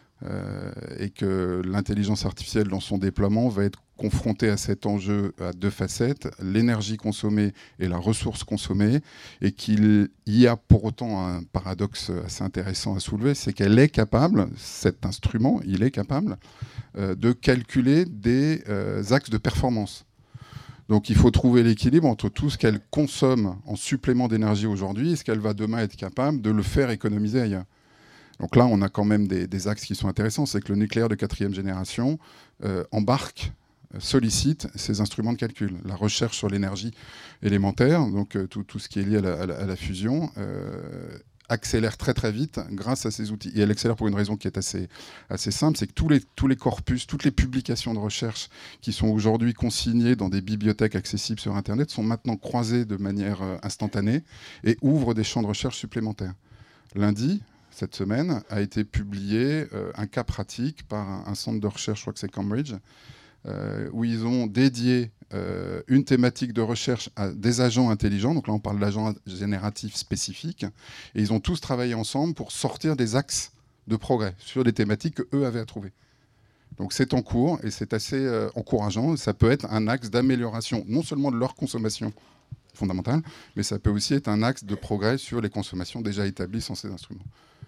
Et que l'intelligence artificielle, dans son déploiement, va être confrontée à cet enjeu à deux facettes, l'énergie consommée et la ressource consommée, et qu'il y a pour autant un paradoxe assez intéressant à soulever, c'est qu'elle est capable, cet instrument, il est capable de calculer des axes de performance. Donc il faut trouver l'équilibre entre tout ce qu'elle consomme en supplément d'énergie aujourd'hui et ce qu'elle va demain être capable de le faire économiser ailleurs. Donc là, on a quand même des axes qui sont intéressants. C'est que le nucléaire de 4e génération embarque, sollicite ces instruments de calcul. La recherche sur l'énergie élémentaire, donc tout ce qui est lié à la fusion, accélère très très vite grâce à ces outils. Et elle accélère pour une raison qui est assez simple, c'est que tous les corpus, toutes les publications de recherche qui sont aujourd'hui consignées dans des bibliothèques accessibles sur Internet sont maintenant croisées de manière instantanée et ouvrent des champs de recherche supplémentaires. Lundi, cette semaine, a été publié un cas pratique par un centre de recherche, je crois que c'est Cambridge, où ils ont dédié une thématique de recherche à des agents intelligents. Donc là, on parle d'agents génératifs spécifiques. Et ils ont tous travaillé ensemble pour sortir des axes de progrès sur des thématiques qu'eux avaient à trouver. Donc c'est en cours et c'est assez encourageant. Ça peut être un axe d'amélioration, non seulement de leur consommation fondamentale, mais ça peut aussi être un axe de progrès sur les consommations déjà établies sans ces instruments.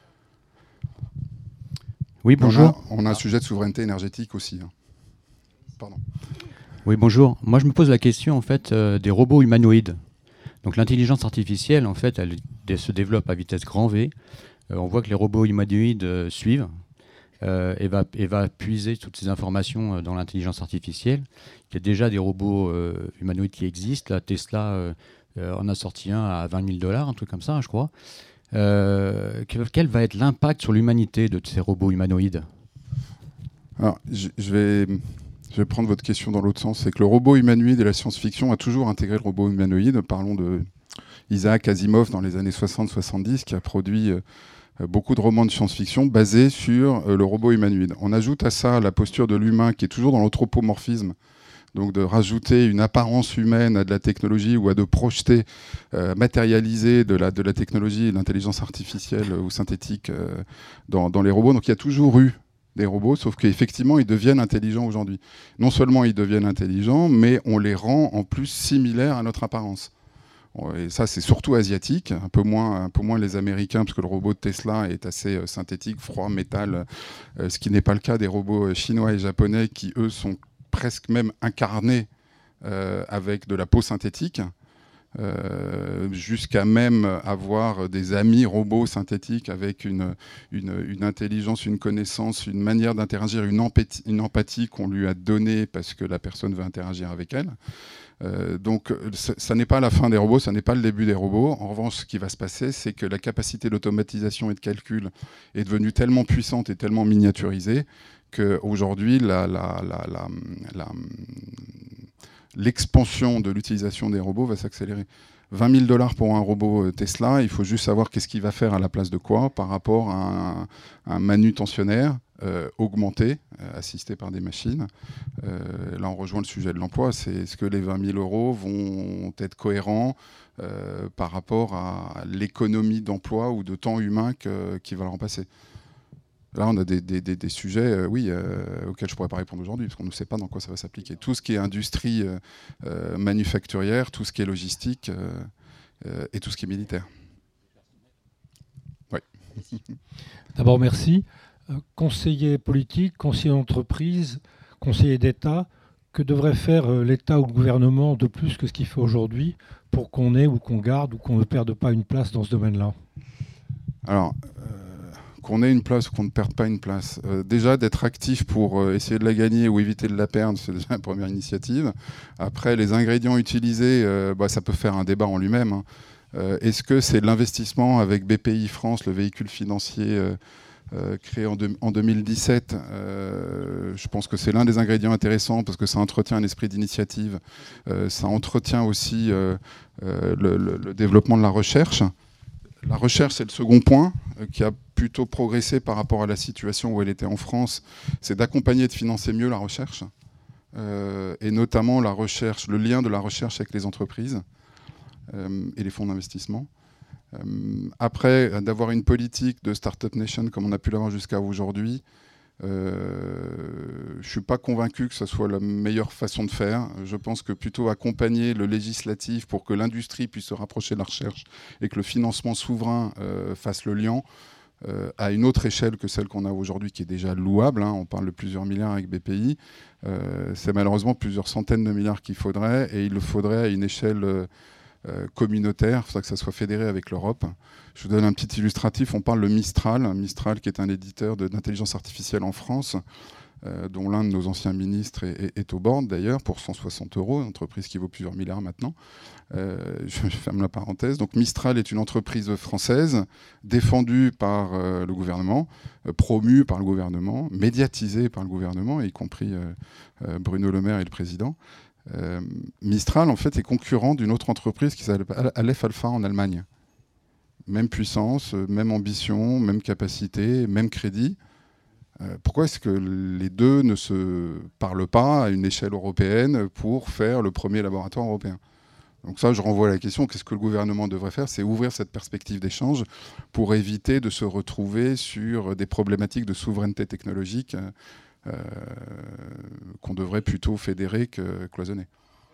Oui, bonjour. On a un sujet de souveraineté énergétique aussi. Pardon. Oui, bonjour. Moi, je me pose la question, en fait, des robots humanoïdes. Donc, l'intelligence artificielle, en fait, elle se développe à vitesse grand V. On voit que les robots humanoïdes suivent et va puiser toutes ces informations dans l'intelligence artificielle. Il y a déjà des robots humanoïdes qui existent. La Tesla en a sorti un à $20 000, un truc comme ça, je crois. Quel va être l'impact sur l'humanité de ces robots humanoïdes ? Alors, je vais prendre votre question dans l'autre sens. C'est que le robot humanoïde et la science-fiction a toujours intégré le robot humanoïde. Parlons de Isaac Asimov dans les années 60-70 qui a produit beaucoup de romans de science-fiction basés sur le robot humanoïde. On ajoute à ça la posture de l'humain qui est toujours dans l'anthropomorphisme, donc de rajouter une apparence humaine à de la technologie ou à de projeter, matérialiser de la technologie et de l'intelligence artificielle ou synthétique dans les robots. Donc il y a toujours eu des robots, sauf qu'effectivement, ils deviennent intelligents aujourd'hui. Non seulement ils deviennent intelligents, mais on les rend en plus similaires à notre apparence. Et ça, c'est surtout asiatique, un peu moins les Américains, parce que le robot de Tesla est assez synthétique, froid, métal, ce qui n'est pas le cas des robots chinois et japonais qui, eux, sont presque même incarnés avec de la peau synthétique. Jusqu'à même avoir des amis robots synthétiques avec une intelligence, une connaissance, une manière d'interagir, une empathie qu'on lui a donnée parce que la personne veut interagir avec elle. Donc ça n'est pas la fin des robots, ça n'est pas le début des robots. En revanche, ce qui va se passer, c'est que la capacité d'automatisation et de calcul est devenue tellement puissante et tellement miniaturisée qu'aujourd'hui, l'expansion de l'utilisation des robots va s'accélérer. $20 000 pour un robot Tesla, il faut juste savoir qu'est-ce qu'il va faire à la place de quoi par rapport à un manutentionnaire augmenté, assisté par des machines. Là, on rejoint le sujet de l'emploi. C'est est-ce que les 20 000 € vont être cohérents par rapport à l'économie d'emploi ou de temps humain qui va le remplacer. Là, on a des sujets, auxquels je ne pourrais pas répondre aujourd'hui, parce qu'on ne sait pas dans quoi ça va s'appliquer. Tout ce qui est industrie manufacturière, tout ce qui est logistique et tout ce qui est militaire. Oui. D'abord, merci. Conseiller politique, conseiller d'entreprise, conseiller d'État, que devrait faire l'État ou le gouvernement de plus que ce qu'il fait aujourd'hui pour qu'on ait ou qu'on garde ou qu'on ne perde pas une place dans ce domaine-là ? Alors, qu'on ait une place ou qu'on ne perde pas une place. Déjà, d'être actif pour essayer de la gagner ou éviter de la perdre, c'est déjà la première initiative. Après, les ingrédients utilisés, ça peut faire un débat en lui-même. Hein. Est-ce que c'est l'investissement avec BPI France, le véhicule financier créé en 2017 je pense que c'est l'un des ingrédients intéressants parce que ça entretient un esprit d'initiative. Ça entretient aussi le développement de la recherche. La recherche, c'est le second point qui a plutôt progressé par rapport à la situation où elle était en France. C'est d'accompagner et de financer mieux la recherche, et notamment la recherche, le lien de la recherche avec les entreprises et les fonds d'investissement. Après, d'avoir une politique de Startup Nation comme on a pu l'avoir jusqu'à aujourd'hui, je ne suis pas convaincu que ce soit la meilleure façon de faire. Je pense que plutôt accompagner le législatif pour que l'industrie puisse se rapprocher de la recherche et que le financement souverain fasse le lien à une autre échelle que celle qu'on a aujourd'hui, qui est déjà louable. Hein. On parle de plusieurs milliards avec BPI. C'est malheureusement plusieurs centaines de milliards qu'il faudrait, et il le faudrait à une échelle communautaire. Il faudrait que ça soit fédéré avec l'Europe. Je vous donne un petit illustratif. On parle de Mistral. Mistral, qui est un éditeur d'intelligence artificielle en France, dont l'un de nos anciens ministres est au board d'ailleurs, pour 160 €, une entreprise qui vaut plusieurs milliards maintenant. Je ferme la parenthèse. Donc Mistral est une entreprise française défendue par le gouvernement, promue par le gouvernement, médiatisée par le gouvernement, y compris Bruno Le Maire et le président. Mistral, en fait, est concurrent d'une autre entreprise qui s'appelle Aleph Alpha en Allemagne. Même puissance, même ambition, même capacité, même crédit. Pourquoi est-ce que les deux ne se parlent pas à une échelle européenne pour faire le premier laboratoire européen? Donc ça, je renvoie à la question, qu'est-ce que le gouvernement devrait faire? C'est ouvrir cette perspective d'échange pour éviter de se retrouver sur des problématiques de souveraineté technologique qu'on devrait plutôt fédérer que cloisonner.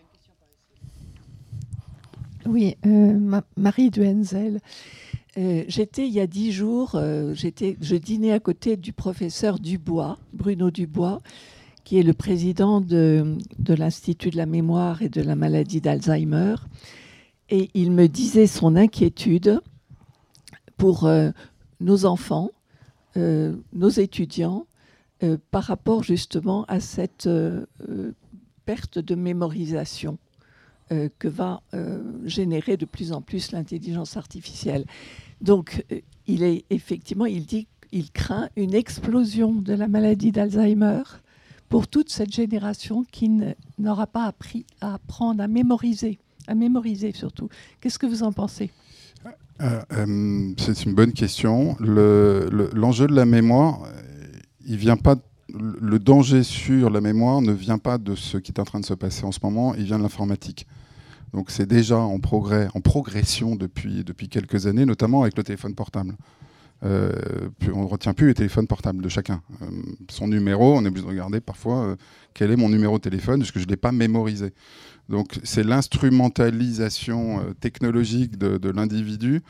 Oui, Marie de Henzel. J'étais il y a 10 jours, je dînais à côté du professeur Dubois, Bruno Dubois, qui est le président de l'Institut de la mémoire et de la maladie d'Alzheimer. Et il me disait son inquiétude pour nos enfants, nos étudiants, par rapport justement à cette perte de mémorisation que va générer de plus en plus l'intelligence artificielle. Donc, il dit qu'il craint une explosion de la maladie d'Alzheimer pour toute cette génération qui n'aura pas appris à apprendre à mémoriser surtout. Qu'est-ce que vous en pensez? C'est une bonne question. L'enjeu de la mémoire, il vient pas. Le danger sur la mémoire ne vient pas de ce qui est en train de se passer en ce moment, il vient de l'informatique. Donc c'est déjà en progression depuis quelques années, notamment avec le téléphone portable. On ne retient plus les téléphones portables de chacun. Son numéro, on est obligé de regarder parfois quel est mon numéro de téléphone, parce que je ne l'ai pas mémorisé. Donc c'est l'instrumentalisation technologique de l'individu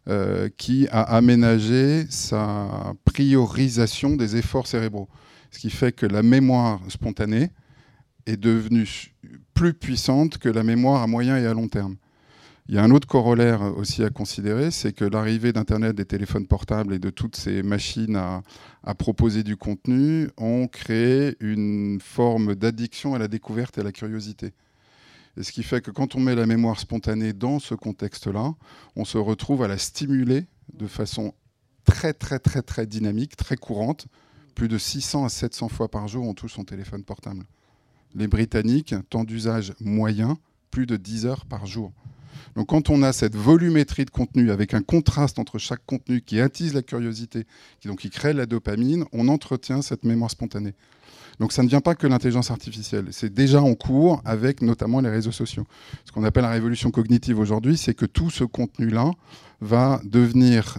qui a aménagé sa priorisation des efforts cérébraux. Ce qui fait que la mémoire spontanée est devenue plus puissante que la mémoire à moyen et à long terme. Il y a un autre corollaire aussi à considérer, c'est que l'arrivée d'Internet, des téléphones portables et de toutes ces machines à proposer du contenu ont créé une forme d'addiction à la découverte et à la curiosité. Et ce qui fait que quand on met la mémoire spontanée dans ce contexte-là, on se retrouve à la stimuler de façon très, très, très, très dynamique, très courante. Plus de 600 à 700 fois par jour, on touche son téléphone portable. Les Britanniques, temps d'usage moyen, plus de 10 heures par jour. Donc quand on a cette volumétrie de contenu avec un contraste entre chaque contenu qui attise la curiosité, qui crée la dopamine, on entretient cette mémoire spontanée. Donc ça ne vient pas que l'intelligence artificielle. C'est déjà en cours avec notamment les réseaux sociaux. Ce qu'on appelle la révolution cognitive aujourd'hui, c'est que tout ce contenu-là va devenir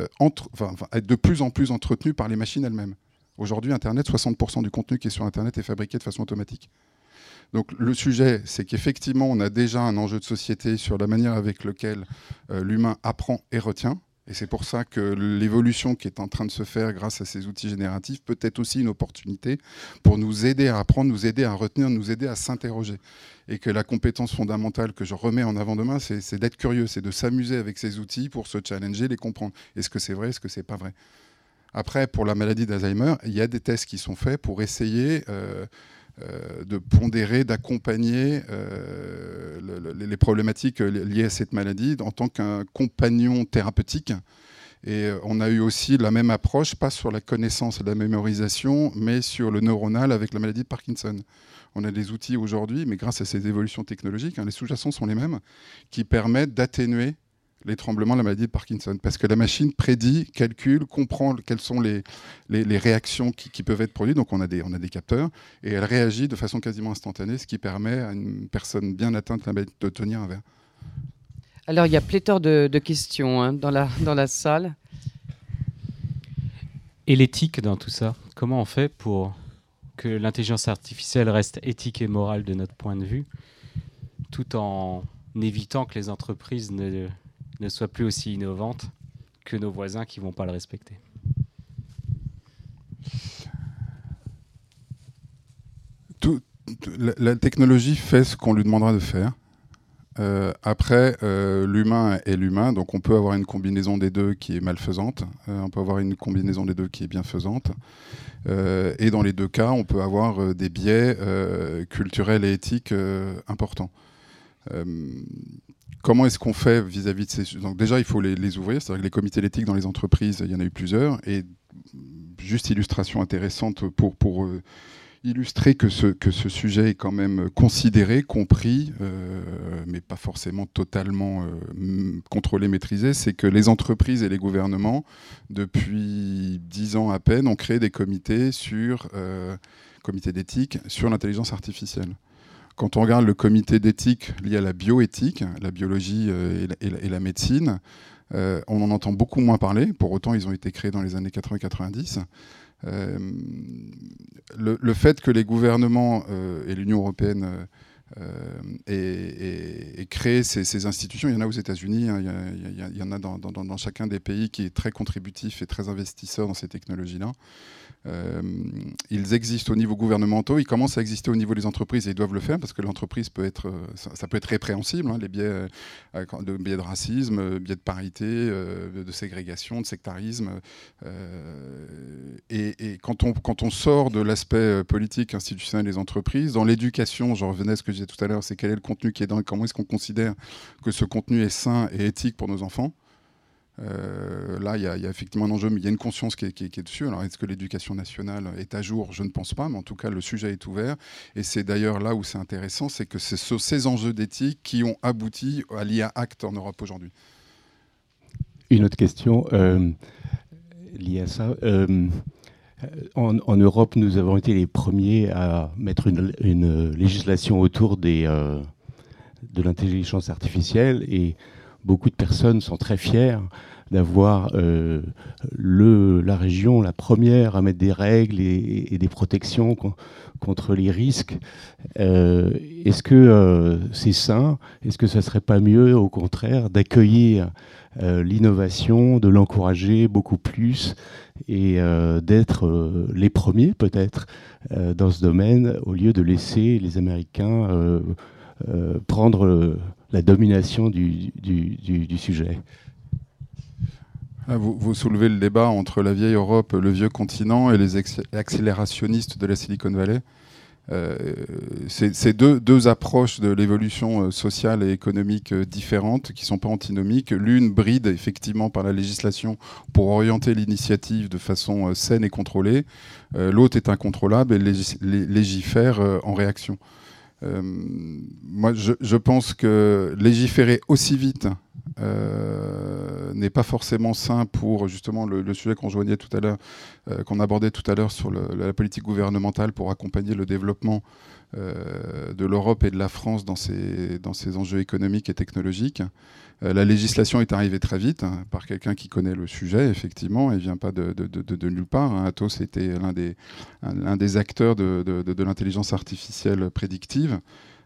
être de plus en plus entretenu par les machines elles-mêmes. Aujourd'hui, Internet, 60% du contenu qui est sur Internet est fabriqué de façon automatique. Donc le sujet, c'est qu'effectivement, on a déjà un enjeu de société sur la manière avec laquelle l'humain apprend et retient. Et c'est pour ça que l'évolution qui est en train de se faire grâce à ces outils génératifs peut être aussi une opportunité pour nous aider à apprendre, nous aider à retenir, nous aider à s'interroger. Et que la compétence fondamentale que je remets en avant demain, c'est d'être curieux, c'est de s'amuser avec ces outils pour se challenger, les comprendre. Est-ce que c'est vrai, est-ce que c'est pas vrai? Après, pour la maladie d'Alzheimer, il y a des tests qui sont faits pour essayer de pondérer, d'accompagner les problématiques liées à cette maladie en tant qu'un compagnon thérapeutique. Et on a eu aussi la même approche, pas sur la connaissance et la mémorisation, mais sur le neuronal avec la maladie de Parkinson. On a des outils aujourd'hui, mais grâce à ces évolutions technologiques, les sous-jacents sont les mêmes, qui permettent d'atténuer les tremblements de la maladie de Parkinson. Parce que la machine prédit, calcule, comprend quelles sont les réactions qui peuvent être produites. Donc on a des capteurs et elle réagit de façon quasiment instantanée, ce qui permet à une personne bien atteinte de la maladie de tenir un verre. Alors il y a pléthore de questions dans la salle. Et l'éthique dans tout ça, comment on fait pour que l'intelligence artificielle reste éthique et morale de notre point de vue, tout en évitant que les entreprises ne soient plus aussi innovantes que nos voisins qui ne vont pas le respecter? La technologie fait ce qu'on lui demandera de faire. Après, l'humain est l'humain, donc on peut avoir une combinaison des deux qui est malfaisante, on peut avoir une combinaison des deux qui est bienfaisante, et dans les deux cas, on peut avoir des biais culturels et éthiques importants. Comment est-ce qu'on fait vis-à-vis de ces... Donc déjà, il faut les ouvrir, c'est-à-dire que les comités d'éthique dans les entreprises, il y en a eu plusieurs, et juste illustration intéressante illustrer que ce sujet est quand même considéré, compris, mais pas forcément totalement contrôlé, maîtrisé, c'est que les entreprises et les gouvernements, depuis 10 ans à peine, ont créé des comités d'éthique sur l'intelligence artificielle. Quand on regarde le comité d'éthique lié à la bioéthique, la biologie et la médecine, on en entend beaucoup moins parler. Pour autant, ils ont été créés dans les années 80-90. Le fait que les gouvernements et l'Union européenne aient créé ces institutions, il y en a aux États-Unis, hein, il y en a dans chacun des pays qui est très contributif et très investisseur dans ces technologies-là. Ils existent au niveau gouvernemental, ils commencent à exister au niveau des entreprises et ils doivent le faire parce que l'entreprise peut être, ça peut être répréhensible, hein, les biais de racisme, biais de parité, de ségrégation, de sectarisme. Et quand on sort de l'aspect politique, institutionnel des entreprises, dans l'éducation, je revenais à ce que je disais tout à l'heure, c'est quel est le contenu qui est dedans et comment est-ce qu'on considère que ce contenu est sain et éthique pour nos enfants. Là, il y a effectivement un enjeu, mais il y a une conscience qui est dessus. Alors, est-ce que l'éducation nationale est à jour? Je ne pense pas, mais en tout cas, le sujet est ouvert. Et c'est d'ailleurs là où c'est intéressant, c'est que c'est ces enjeux d'éthique qui ont abouti à l'IA Act en Europe aujourd'hui. Une autre question liée à ça. En Europe, nous avons été les premiers à mettre une législation autour de l'intelligence artificielle et beaucoup de personnes sont très fières d'avoir la région la première à mettre des règles et des protections contre les risques. Est-ce que c'est sain? Est-ce que ça ne serait pas mieux, au contraire, d'accueillir l'innovation, de l'encourager beaucoup plus et d'être les premiers, peut-être, dans ce domaine, au lieu de laisser les Américains prendre la domination du sujet? Vous soulevez le débat entre la vieille Europe, le vieux continent et les accélérationnistes de la Silicon Valley. C'est deux approches de l'évolution sociale et économique différentes qui ne sont pas antinomiques. L'une bride effectivement par la législation pour orienter l'initiative de façon saine et contrôlée. L'autre est incontrôlable et légifère en réaction. Moi, je pense que légiférer aussi vite n'est pas forcément sain pour justement le sujet qu'on joignait tout à l'heure, qu'on abordait tout à l'heure sur la politique gouvernementale pour accompagner le développement de l'Europe et de la France dans ces enjeux économiques et technologiques. La législation est arrivée très vite par quelqu'un qui connaît le sujet, effectivement, et ne vient pas de nulle part. Atos était l'un des acteurs de l'intelligence artificielle prédictive.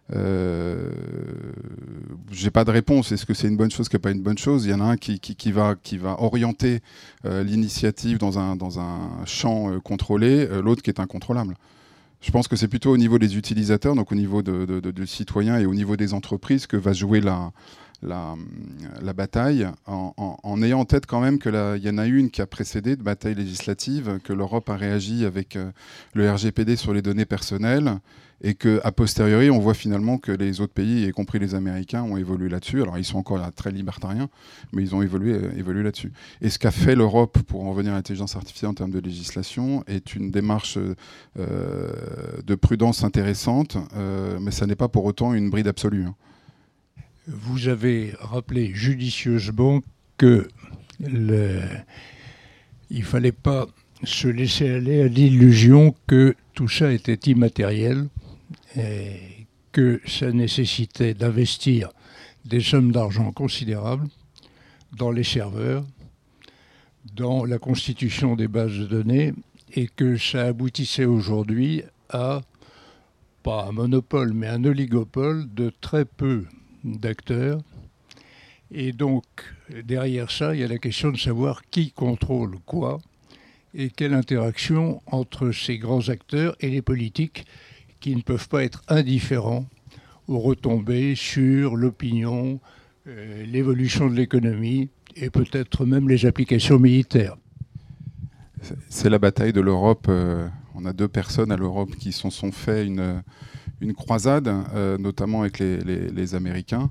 J'ai pas de réponse. Est-ce que c'est une bonne chose, que pas une bonne chose? Il y en a un qui va orienter l'initiative dans un champ contrôlé, l'autre qui est incontrôlable. Je pense que c'est plutôt au niveau des utilisateurs, donc au niveau de citoyens et au niveau des entreprises que va jouer la bataille, en ayant en tête quand même qu'il y en a une qui a précédé de bataille législative, que l'Europe a réagi avec le RGPD sur les données personnelles, et qu'a posteriori, on voit finalement que les autres pays, y compris les Américains, ont évolué là-dessus. Alors, ils sont encore là, très libertariens, mais ils ont évolué là-dessus. Et ce qu'a fait l'Europe pour en revenir à l'intelligence artificielle en termes de législation est une démarche de prudence intéressante, mais ça n'est pas pour autant une bride absolue. Vous avez rappelé judicieusement qu'il ne fallait pas se laisser aller à l'illusion que tout ça était immatériel et que ça nécessitait d'investir des sommes d'argent considérables dans les serveurs, dans la constitution des bases de données, et que ça aboutissait aujourd'hui à, pas un monopole, mais un oligopole de très peu d'acteurs. Et donc, derrière ça, il y a la question de savoir qui contrôle quoi et quelle interaction entre ces grands acteurs et les politiques qui ne peuvent pas être indifférents aux retombées sur l'opinion, l'évolution de l'économie et peut-être même les applications militaires. C'est la bataille de l'Europe. On a deux personnes à l'Europe qui se sont fait une croisade, notamment avec les Américains.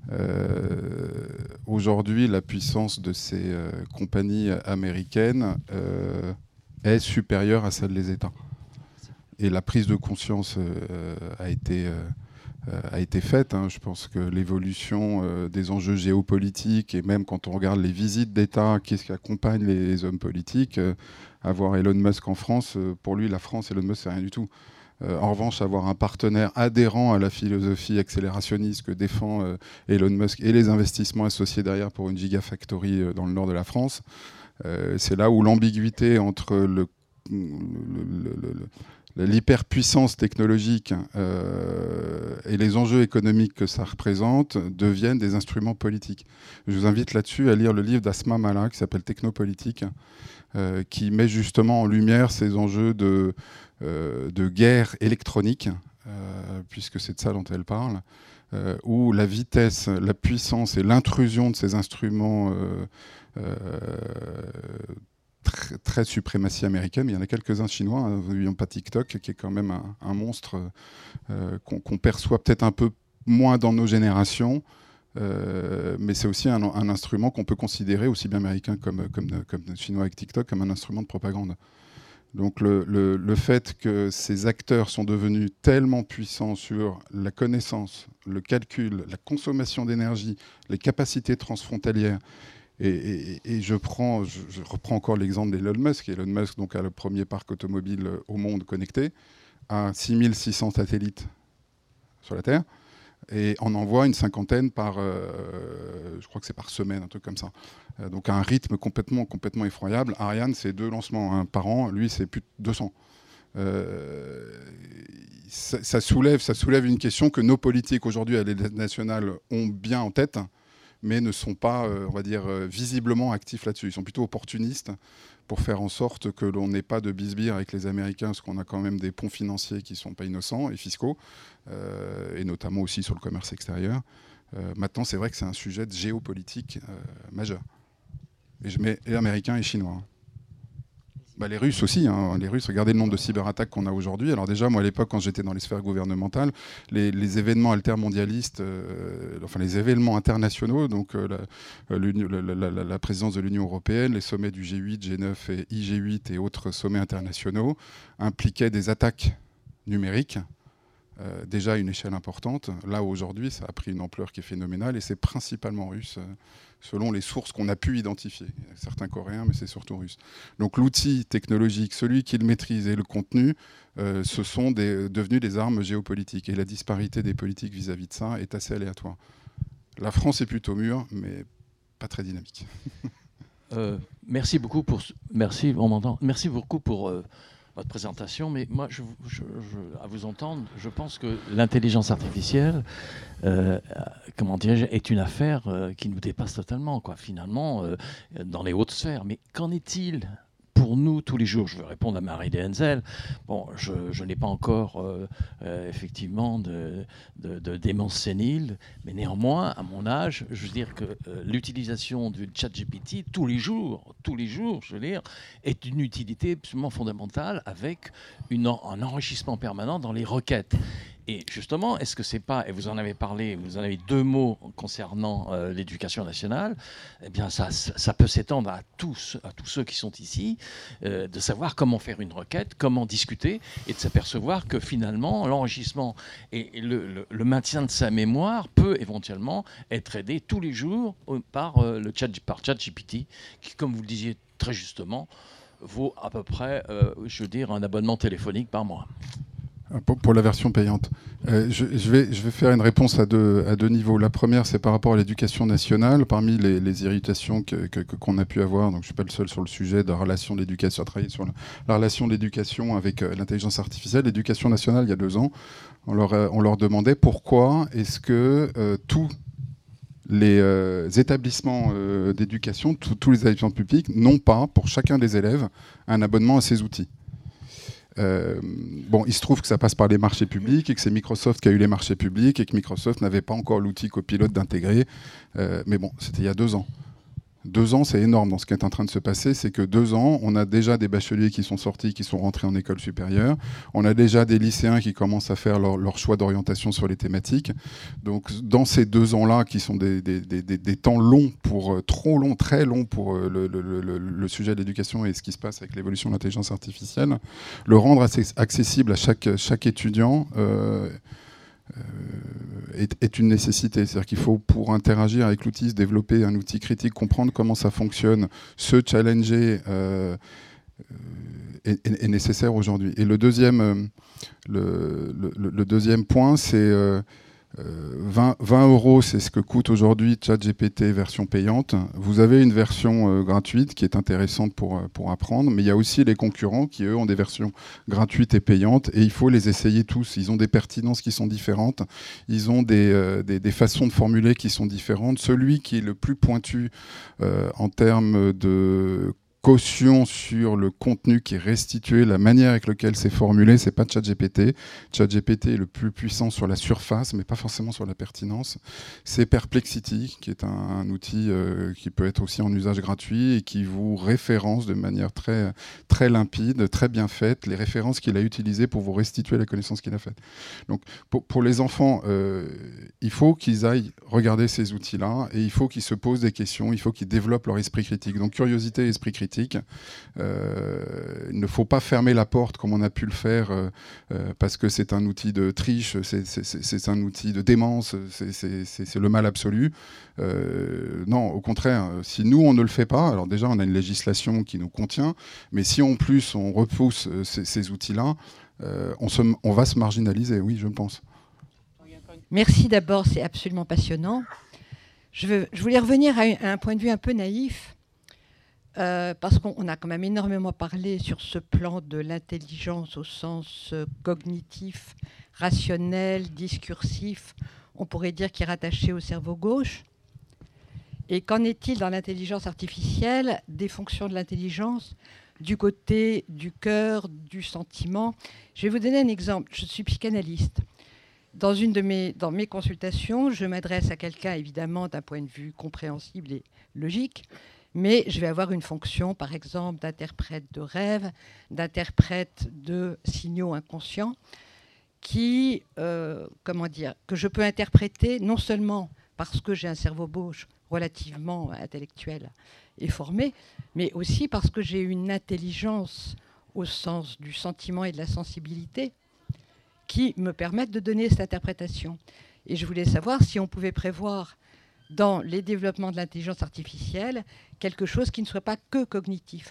Aujourd'hui, la puissance de ces compagnies américaines est supérieure à celle des États. et la prise de conscience a été faite. Je pense que l'évolution des enjeux géopolitiques, et même quand on regarde les visites d'État, qu'est-ce qui accompagne les hommes politiques, avoir Elon Musk en France, pour lui, la France, Elon Musk, c'est rien du tout. En revanche, avoir un partenaire adhérent à la philosophie accélérationniste que défend Elon Musk et les investissements associés derrière pour une gigafactory dans le nord de la France, c'est là où l'ambiguïté entre l'hyperpuissance technologique et les enjeux économiques que ça représente deviennent des instruments politiques. Je vous invite là-dessus à lire le livre d'Asma Mala qui s'appelle Technopolitique, qui met justement en lumière ces enjeux de guerre électronique, puisque c'est de ça dont elle parle, où la vitesse, la puissance et l'intrusion de ces instruments très suprématie américaine, mais il y en a quelques-uns chinois, n'oublions pas TikTok, qui est quand même un monstre qu'on perçoit peut-être un peu moins dans nos générations, mais c'est aussi un instrument qu'on peut considérer, aussi bien américain comme chinois avec TikTok, comme un instrument de propagande. Donc le fait que ces acteurs sont devenus tellement puissants sur la connaissance, le calcul, la consommation d'énergie, les capacités transfrontalières, et je reprends encore l'exemple d'Elon Musk. Elon Musk donc, a le premier parc automobile au monde connecté, à 6600 satellites sur la Terre, et on envoie une cinquantaine je crois que c'est par semaine, un truc comme ça. Donc à un rythme complètement effroyable. Ariane, c'est 2 lancements par an, lui c'est plus de 200. Ça soulève une question que nos politiques aujourd'hui à l'échelle nationale ont bien en tête, mais ne sont pas, on va dire, visiblement actifs là-dessus. Ils sont plutôt opportunistes pour faire en sorte que l'on n'ait pas de bisbire avec les Américains, parce qu'on a quand même des ponts financiers qui ne sont pas innocents et fiscaux, et notamment aussi sur le commerce extérieur. Maintenant, c'est vrai que c'est un sujet de géopolitique majeur. Et je mets et Américains et Chinois. Les Russes aussi. Les Russes, regardez le nombre de cyberattaques qu'on a aujourd'hui. Alors déjà, moi, à l'époque, quand j'étais dans les sphères gouvernementales, les événements altermondialistes, les événements internationaux, donc la présidence de l'Union européenne, les sommets du G8, G9 et IG8 et autres sommets internationaux, impliquaient des attaques numériques, déjà à une échelle importante. Là, aujourd'hui, ça a pris une ampleur qui est phénoménale, et c'est principalement russe, selon les sources qu'on a pu identifier. Il y a certains Coréens, mais c'est surtout russe. Donc l'outil technologique, celui qui le maîtrise et le contenu, ce sont devenus des armes géopolitiques. Et la disparité des politiques vis-à-vis de ça est assez aléatoire. La France est plutôt mûre, mais pas très dynamique. Merci beaucoup pour... Merci, on m'entend. Merci beaucoup pour... votre présentation, mais moi, à vous entendre, je pense que l'intelligence artificielle, est une affaire qui nous dépasse totalement, finalement, dans les hautes sphères. Mais qu'en est-il pour nous tous les jours? Je veux répondre à Marie Dehenzel. Bon, je n'ai pas encore effectivement de démence sénile, mais néanmoins, à mon âge, je veux dire que l'utilisation du ChatGPT tous les jours, je veux dire, est une utilité absolument fondamentale, avec un enrichissement permanent dans les requêtes. Et justement, est-ce que c'est pas, et vous en avez parlé, vous en avez 2 mots concernant l'éducation nationale, eh bien ça peut s'étendre à tous ceux qui sont ici, de savoir comment faire une requête, comment discuter, et de s'apercevoir que finalement l'enrichissement et le maintien de sa mémoire peut éventuellement être aidé tous les jours par ChatGPT, qui, comme vous le disiez très justement, vaut à peu près, un abonnement téléphonique par mois. Pour la version payante. Je vais faire une réponse à deux niveaux. La première, c'est par rapport à l'éducation nationale. Parmi les irritations qu'on a pu avoir, donc je ne suis pas le seul sur le sujet de la relation de l'éducation, à travailler sur la relation de l'éducation avec l'intelligence artificielle. L'éducation nationale, il y a 2 ans, on leur demandait pourquoi est-ce que tous les établissements d'éducation, tous les établissements publics, n'ont pas, pour chacun des élèves, un abonnement à ces outils. Il se trouve que ça passe par les marchés publics et que c'est Microsoft qui a eu les marchés publics et que Microsoft n'avait pas encore l'outil copilote d'intégrer. Mais bon, c'était il y a 2 ans. 2 ans, c'est énorme. Dans ce qui est en train de se passer, c'est que 2 ans, on a déjà des bacheliers qui sont sortis, qui sont rentrés en école supérieure. On a déjà des lycéens qui commencent à faire leur choix d'orientation sur les thématiques. Donc, dans ces 2 ans-là, qui sont des temps longs, trop longs, très longs pour le sujet de l'éducation et ce qui se passe avec l'évolution de l'intelligence artificielle, le rendre accessible à chaque étudiant est une nécessité. C'est-à-dire qu'il faut, pour interagir avec l'outil, se développer un outil critique, comprendre comment ça fonctionne, se challenger est nécessaire aujourd'hui. Et le deuxième point, c'est 20 €, c'est ce que coûte aujourd'hui ChatGPT version payante. Vous avez une version gratuite qui est intéressante pour apprendre, mais il y a aussi les concurrents qui, eux, ont des versions gratuites et payantes, et il faut les essayer tous. Ils ont des pertinences qui sont différentes, ils ont des façons de formuler qui sont différentes. Celui qui est le plus pointu en termes de caution sur le contenu qui est restitué, la manière avec laquelle c'est formulé, c'est pas ChatGPT. ChatGPT est le plus puissant sur la surface, mais pas forcément sur la pertinence. C'est Perplexity, qui est un outil qui peut être aussi en usage gratuit et qui vous référence de manière très, très limpide, très bien faite, les références qu'il a utilisées pour vous restituer la connaissance qu'il a faite. Donc, pour les enfants, il faut qu'ils aillent regarder ces outils-là et il faut qu'ils se posent des questions, il faut qu'ils développent leur esprit critique. Donc, curiosité et esprit critique. Il ne faut pas fermer la porte comme on a pu le faire parce que c'est un outil de triche, c'est un outil de démence, c'est le mal absolu. Non, au contraire, si nous on ne le fait pas, alors déjà on a une législation qui nous contient, mais si en plus on repousse ces outils-là, on va se marginaliser, oui, je pense. Merci d'abord, c'est absolument passionnant. Je voulais revenir à un point de vue un peu naïf. Parce qu'on a quand même énormément parlé sur ce plan de l'intelligence au sens cognitif, rationnel, discursif, on pourrait dire qu'il est rattaché au cerveau gauche. Et qu'en est-il dans l'intelligence artificielle des fonctions de l'intelligence du côté du cœur, du sentiment? Je vais vous donner un exemple. Je suis psychanalyste. Dans mes consultations, je m'adresse à quelqu'un, évidemment, d'un point de vue compréhensible et logique, mais je vais avoir une fonction, par exemple, d'interprète de rêve, d'interprète de signaux inconscients, que je peux interpréter non seulement parce que j'ai un cerveau gauche relativement intellectuel et formé, mais aussi parce que j'ai une intelligence au sens du sentiment et de la sensibilité qui me permettent de donner cette interprétation. Et je voulais savoir si on pouvait prévoir dans les développements de l'intelligence artificielle quelque chose qui ne soit pas que cognitif.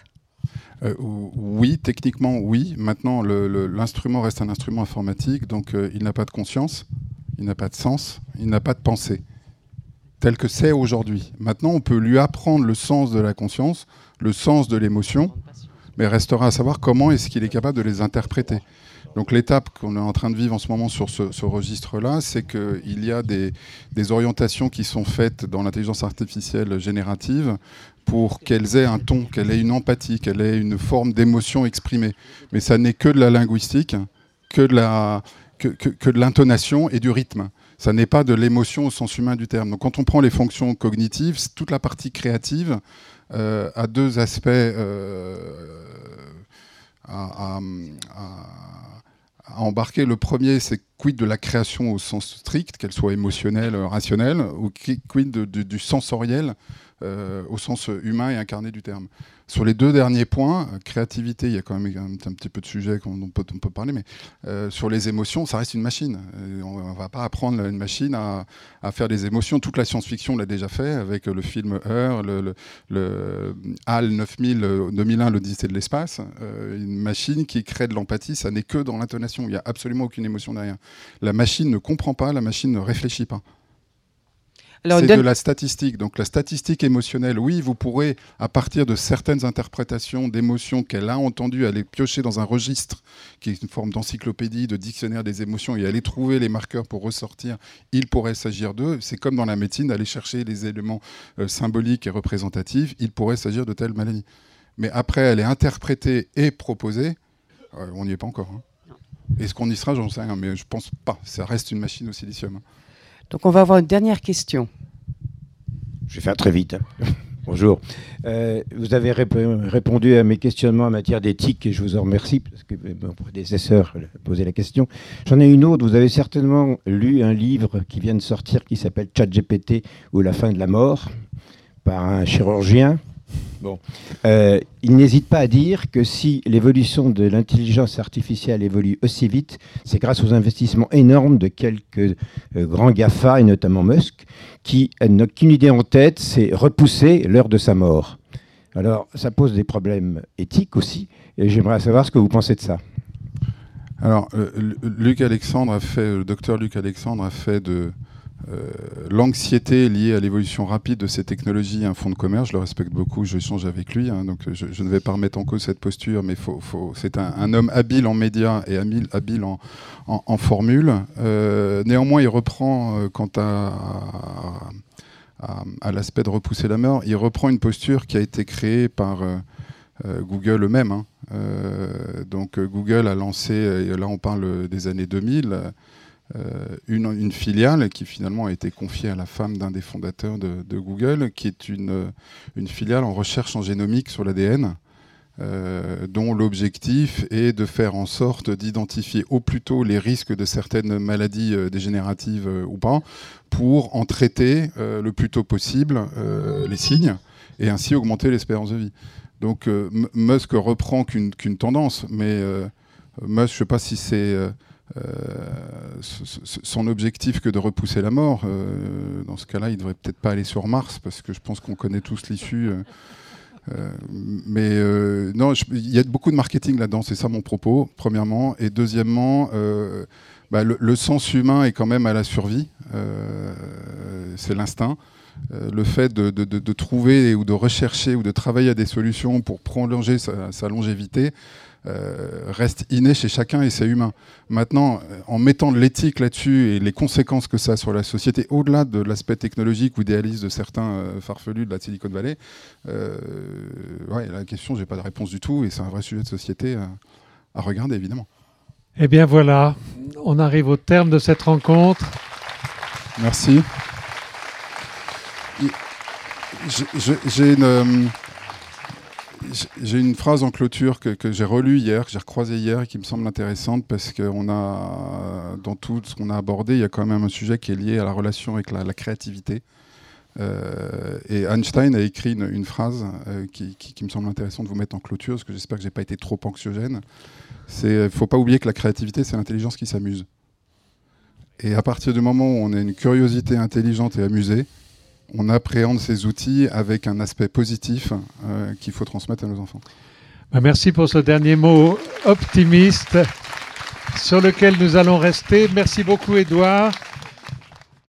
Oui, techniquement, oui. Maintenant, l'instrument reste un instrument informatique, donc il n'a pas de conscience, il n'a pas de sens, il n'a pas de pensée, tel que c'est aujourd'hui. Maintenant, on peut lui apprendre le sens de la conscience, le sens de l'émotion, mais restera à savoir comment est-ce qu'il est capable de les interpréter. Donc l'étape qu'on est en train de vivre en ce moment sur ce registre-là, c'est qu'il y a des orientations qui sont faites dans l'intelligence artificielle générative pour qu'elles aient un ton, qu'elles aient une empathie, qu'elles aient une forme d'émotion exprimée. Mais ça n'est que de la linguistique, que de l'intonation et du rythme. Ça n'est pas de l'émotion au sens humain du terme. Donc quand on prend les fonctions cognitives, toute la partie créative a deux aspects à embarquer. Le premier, c'est quid de la création au sens strict, qu'elle soit émotionnelle, rationnelle, ou quid du sensoriel au sens humain et incarné du terme. Sur les deux derniers points, créativité, il y a quand même un petit peu de sujets dont on peut parler, mais sur les émotions, ça reste une machine. On ne va pas apprendre une machine à faire des émotions. Toute la science-fiction l'a déjà fait avec le film Her, le HAL 2001, l'Odyssée de l'espace. Une machine qui crée de l'empathie, ça n'est que dans l'intonation. Il n'y a absolument aucune émotion derrière. La machine ne comprend pas, la machine ne réfléchit pas. C'est de la statistique. Donc la statistique émotionnelle, oui, vous pourrez, à partir de certaines interprétations d'émotions qu'elle a entendues, aller piocher dans un registre qui est une forme d'encyclopédie, de dictionnaire des émotions, et aller trouver les marqueurs pour ressortir. Il pourrait s'agir d'eux. C'est comme dans la médecine, d'aller chercher les éléments symboliques et représentatifs. Il pourrait s'agir de telle maladie. Mais après, elle est interprétée et proposée. On n'y est pas encore. Hein. Est-ce qu'on y sera? J'en sais rien, mais je pense pas. Ça reste une machine au silicium. Donc on va avoir une dernière question. Je vais faire très vite. Bonjour. Vous avez répondu à mes questionnements en matière d'éthique et je vous en remercie parce que mon prédécesseur a posé la question. J'en ai une autre. Vous avez certainement lu un livre qui vient de sortir qui s'appelle ChatGPT ou la fin de la mort par un chirurgien. Bon. Il n'hésite pas à dire que si l'évolution de l'intelligence artificielle évolue aussi vite, c'est grâce aux investissements énormes de quelques grands GAFA, et notamment Musk, qui n'a qu'une idée en tête, c'est repousser l'heure de sa mort. Alors, ça pose des problèmes éthiques aussi, et j'aimerais savoir ce que vous pensez de ça. Alors, le docteur Luc Alexandre a fait de l'anxiété liée à l'évolution rapide de ces technologies un fonds de commerce. Je le respecte beaucoup, j'échange avec lui, donc je ne vais pas remettre en cause cette posture, mais c'est un homme habile en médias et habile en formule. Néanmoins, il reprend, quant à l'aspect de repousser la mort, il reprend une posture qui a été créée par Google eux-mêmes. Donc Google a lancé, et là on parle des années 2000, une filiale qui finalement a été confiée à la femme d'un des fondateurs de Google, qui est une filiale en recherche en génomique sur l'ADN, dont l'objectif est de faire en sorte d'identifier au plus tôt les risques de certaines maladies dégénératives ou pas, pour en traiter le plus tôt possible les signes, et ainsi augmenter l'espérance de vie. Donc Musk reprend qu'une tendance, mais Musk, je ne sais pas si c'est son objectif que de repousser la mort. Dans ce cas-là, il ne devrait peut-être pas aller sur Mars, parce que je pense qu'on connaît tous l'issue. Non, il y a beaucoup de marketing là-dedans, c'est ça mon propos, premièrement. Et deuxièmement, le sens humain est quand même à la survie. C'est l'instinct. Le fait de trouver ou de rechercher ou de travailler à des solutions pour prolonger sa longévité reste inné chez chacun et c'est humain. Maintenant, en mettant de l'éthique là-dessus et les conséquences que ça a sur la société, au-delà de l'aspect technologique ou idéaliste de certains farfelus de la Silicon Valley, la question, j'ai pas de réponse du tout et c'est un vrai sujet de société à regarder, évidemment. Eh bien voilà, on arrive au terme de cette rencontre. Merci. J'ai une phrase en clôture que j'ai relue hier, que j'ai recroisée hier et qui me semble intéressante parce que dans tout ce qu'on a abordé, il y a quand même un sujet qui est lié à la relation avec la créativité. Et Einstein a écrit une phrase qui me semble intéressante de vous mettre en clôture, parce que j'espère que je n'ai pas été trop anxiogène. Il ne faut pas oublier que la créativité, c'est l'intelligence qui s'amuse. Et à partir du moment où on a une curiosité intelligente et amusée, on appréhende ces outils avec un aspect positif qu'il faut transmettre à nos enfants. Merci pour ce dernier mot optimiste sur lequel nous allons rester. Merci beaucoup, Édouard.